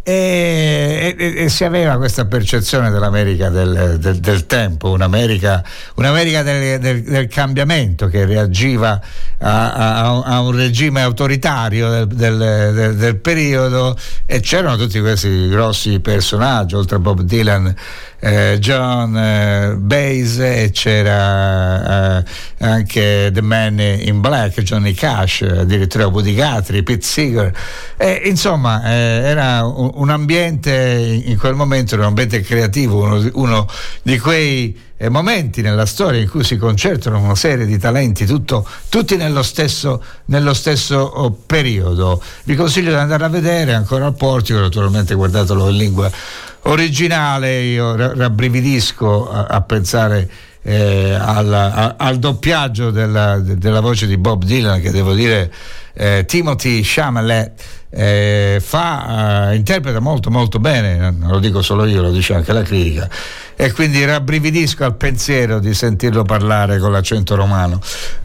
e, e, e si aveva questa percezione dell'America del, del, del tempo, un'America, un'America del, del, del cambiamento che reagiva a, a, a un regime autoritario del, del, del, del periodo, e c'erano tutti questi grossi personaggi, oltre a Bob Dylan, Eh, John eh, Baez, e c'era eh, anche The Man in Black, Johnny Cash, addirittura Woody Guthrie, Pete Seeger, eh, insomma eh, era un, un ambiente in quel momento, era un ambiente creativo, uno, uno di quei eh, momenti nella storia in cui si concertano una serie di talenti, tutto, tutti nello stesso, nello stesso oh, periodo. Vi consiglio di andare a vedere ancora al Portico, naturalmente guardatelo in lingua originale. Io rabbrividisco a, a pensare eh, al, a, al doppiaggio della, della voce di Bob Dylan, che devo dire eh, Timothy Chalamet eh, fa, eh, interpreta molto molto bene, non lo dico solo io, lo dice anche la critica, e quindi rabbrividisco al pensiero di sentirlo parlare con l'accento romano.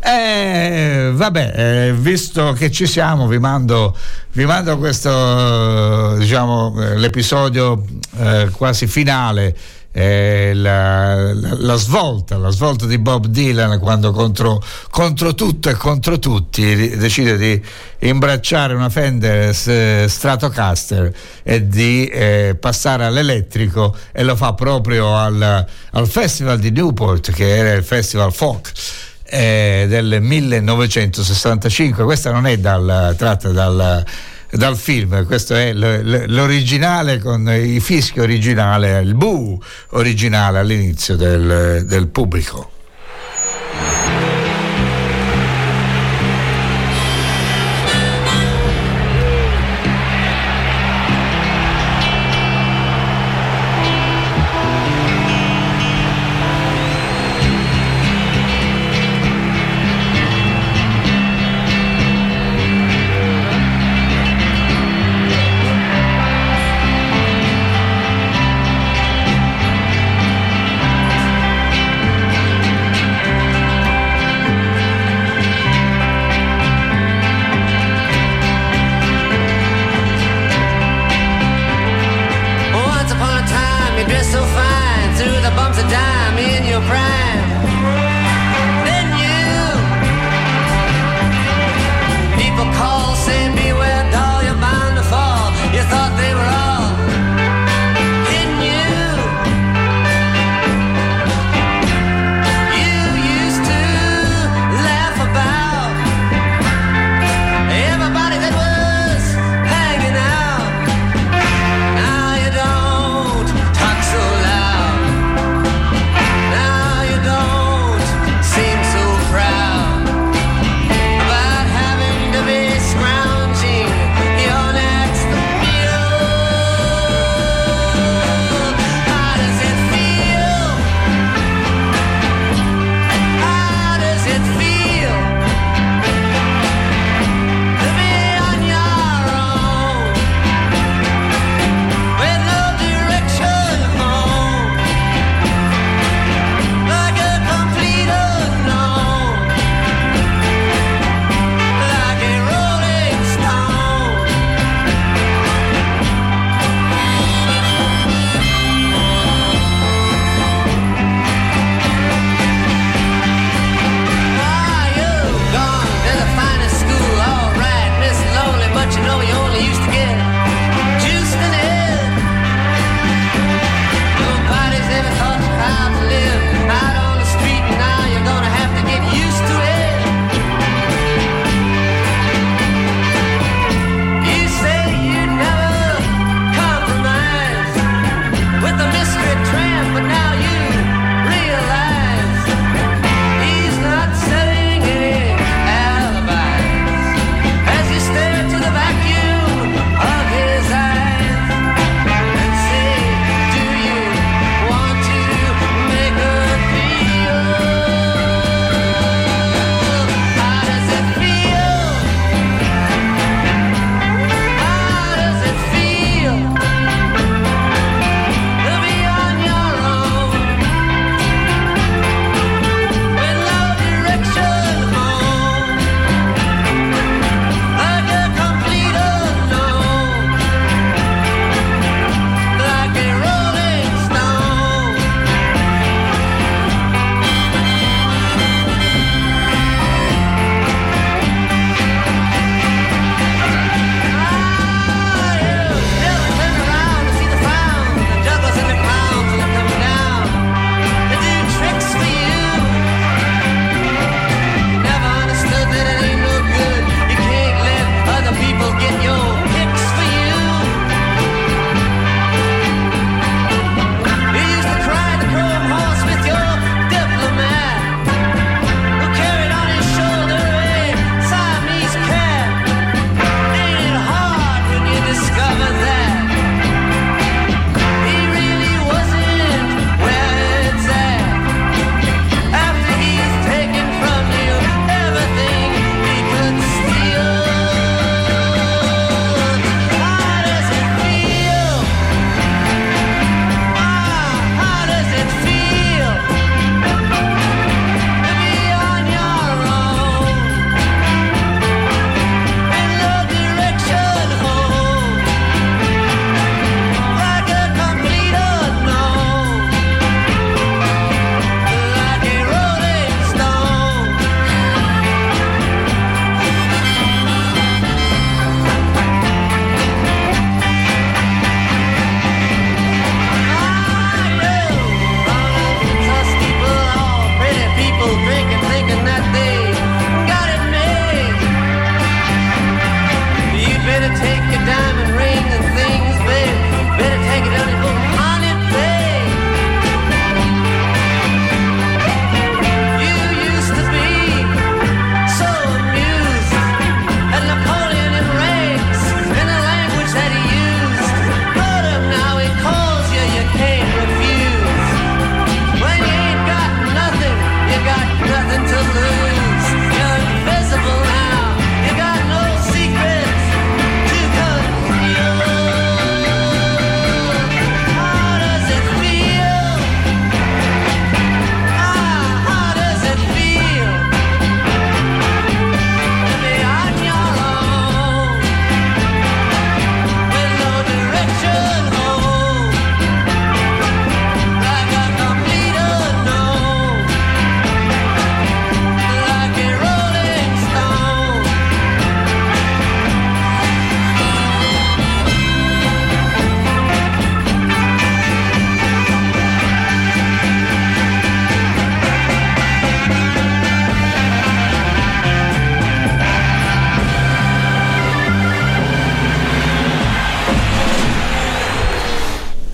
Eh, vabbè, eh, visto che ci siamo, vi mando, vi mando questo, diciamo, l'episodio eh, quasi finale. Eh, la, la, la svolta la svolta di Bob Dylan, quando contro, contro tutto e contro tutti decide di imbracciare una Fender Stratocaster e di eh, passare all'elettrico, e lo fa proprio al, al Festival di Newport, che era il Festival Folk eh, del millenovecentosessantacinque. Questa non è dal, tratta dal dal film, questo è l'originale con i fischi originale, il boo originale all'inizio del, del pubblico.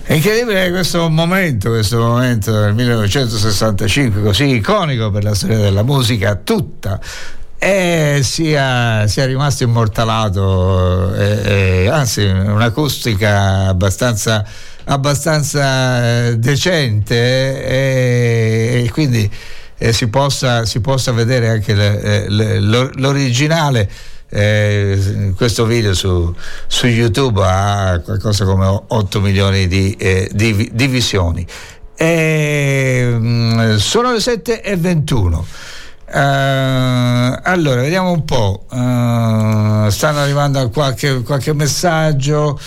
È incredibile questo momento, questo momento del millenovecentosessantacinque così iconico per la storia della musica tutta, e sia, sia rimasto immortalato, e, e, anzi un'acustica abbastanza, abbastanza decente, e, e quindi e si possa, si possa vedere anche le, le, l'originale. Eh, questo video su, su YouTube ha qualcosa come otto milioni di, eh, di, di visioni. Eh, sono le sette e ventuno. Eh, allora vediamo un po', eh, stanno arrivando qualche, qualche messaggio.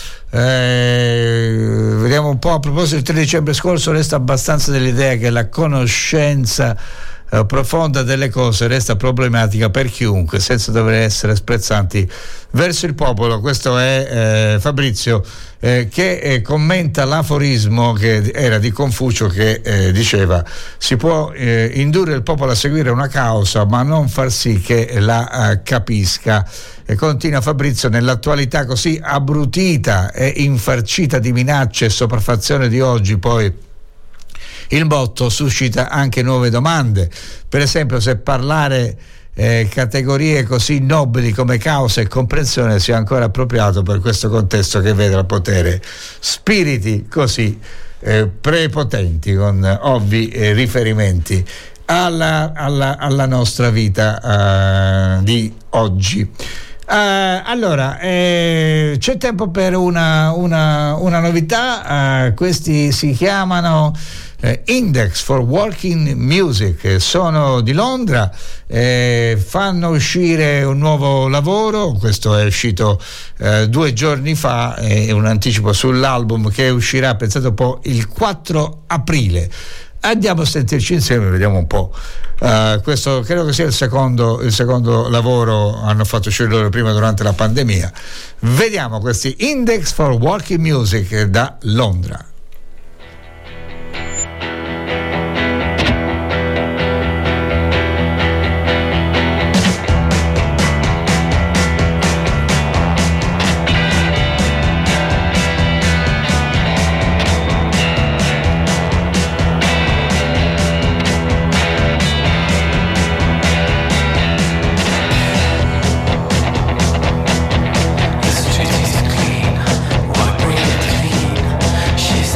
Eh, vediamo un po'. A proposito, il tre dicembre scorso resta abbastanza dell'idea che la conoscenza eh, profonda delle cose resta problematica per chiunque, senza dover essere sprezzanti verso il popolo. Questo è eh, Fabrizio eh, che eh, commenta l'aforismo che era di Confucio, che eh, diceva: si può eh, indurre il popolo a seguire una causa ma non far sì che la eh, capisca. E continua Fabrizio: nell'attualità così abbrutita e infarcita di minacce e sopraffazione di oggi, poi il motto suscita anche nuove domande. Per esempio, se parlare eh, categorie così nobili come causa e comprensione sia ancora appropriato per questo contesto che vede al potere spiriti così eh, prepotenti, con ovvi eh, riferimenti alla, alla, alla nostra vita eh, di oggi. Uh, allora, eh, c'è tempo per una, una, una novità. Uh, questi si chiamano eh, Index for Walking Music, sono di Londra, eh, fanno uscire un nuovo lavoro. Questo è uscito eh, due giorni fa, è un anticipo sull'album che uscirà, pensate un po', il quattro aprile. Andiamo a sentirci insieme, vediamo un po'. Uh, questo credo che sia il secondo, il secondo lavoro, hanno fatto uscire loro prima durante la pandemia. Vediamo questi Index for Walking Music da Londra. She's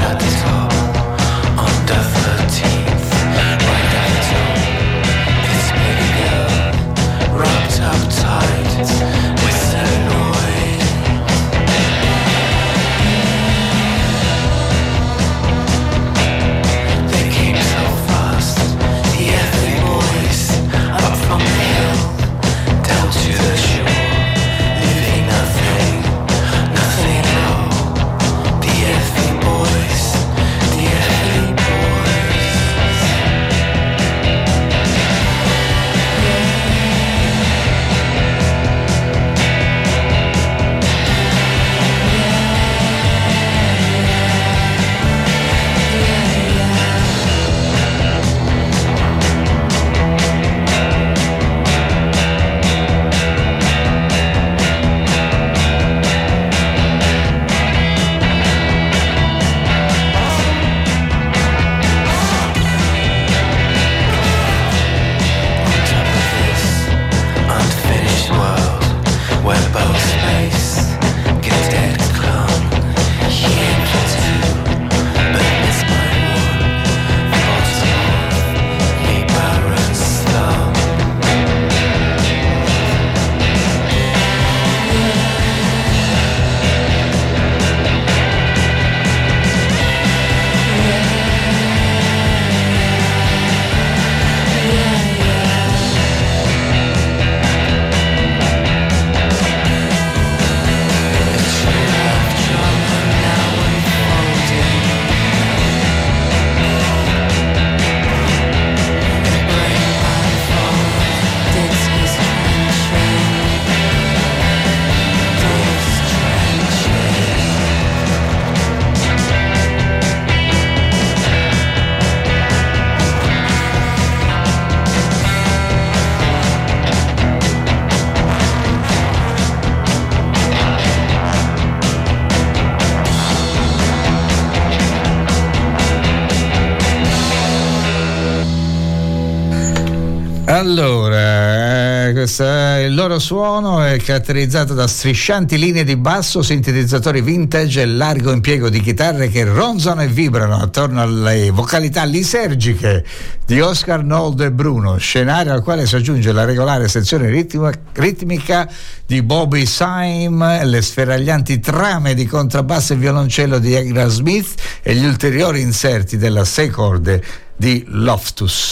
Allora, eh, questa, il loro suono è caratterizzato da striscianti linee di basso, sintetizzatori vintage e largo impiego di chitarre che ronzano e vibrano attorno alle vocalità lisergiche di Oscar Nold e Bruno, scenario al quale si aggiunge la regolare sezione ritmica, ritmica di Bobby Syme, le sferaglianti trame di contrabbasso e violoncello di Agra Smith e gli ulteriori inserti della sei corde di Loftus.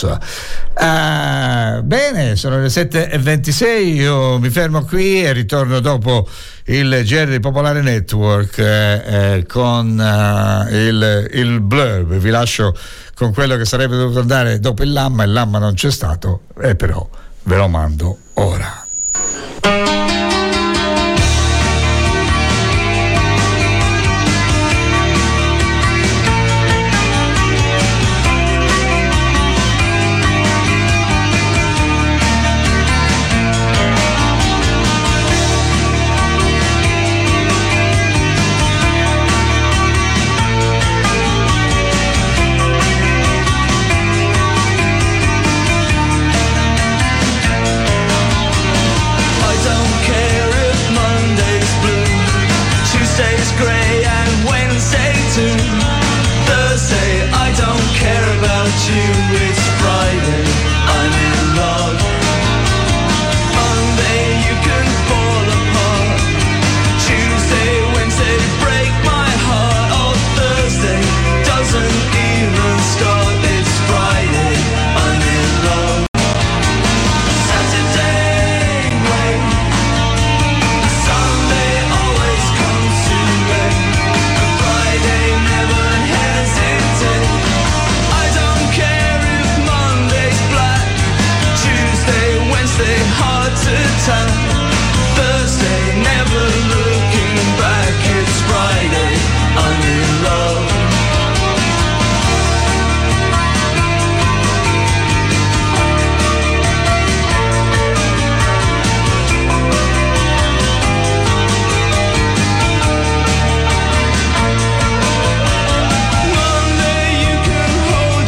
Uh, bene, sono le sette e ventisei, io mi fermo qui e ritorno dopo il G R di Popolare Network eh, eh, con uh, il, il blurb. Vi lascio con quello che sarebbe dovuto andare dopo il Lamma, il Lamma non c'è stato, e eh, però ve lo mando ora.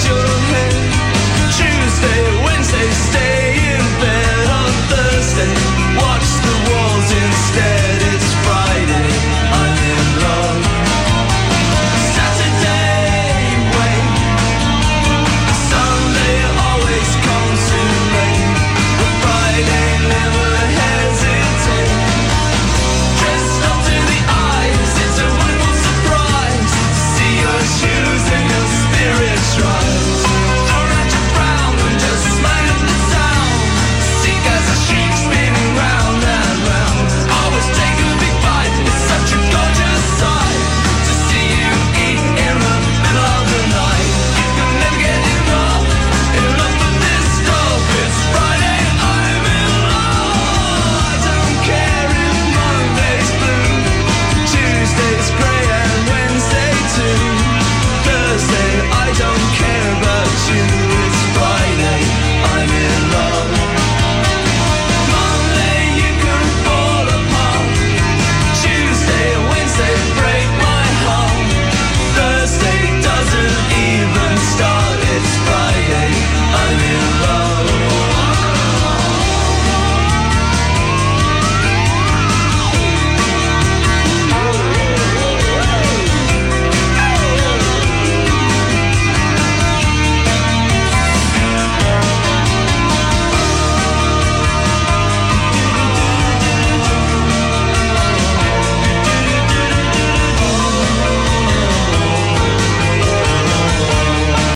Stay in bed on Thursday.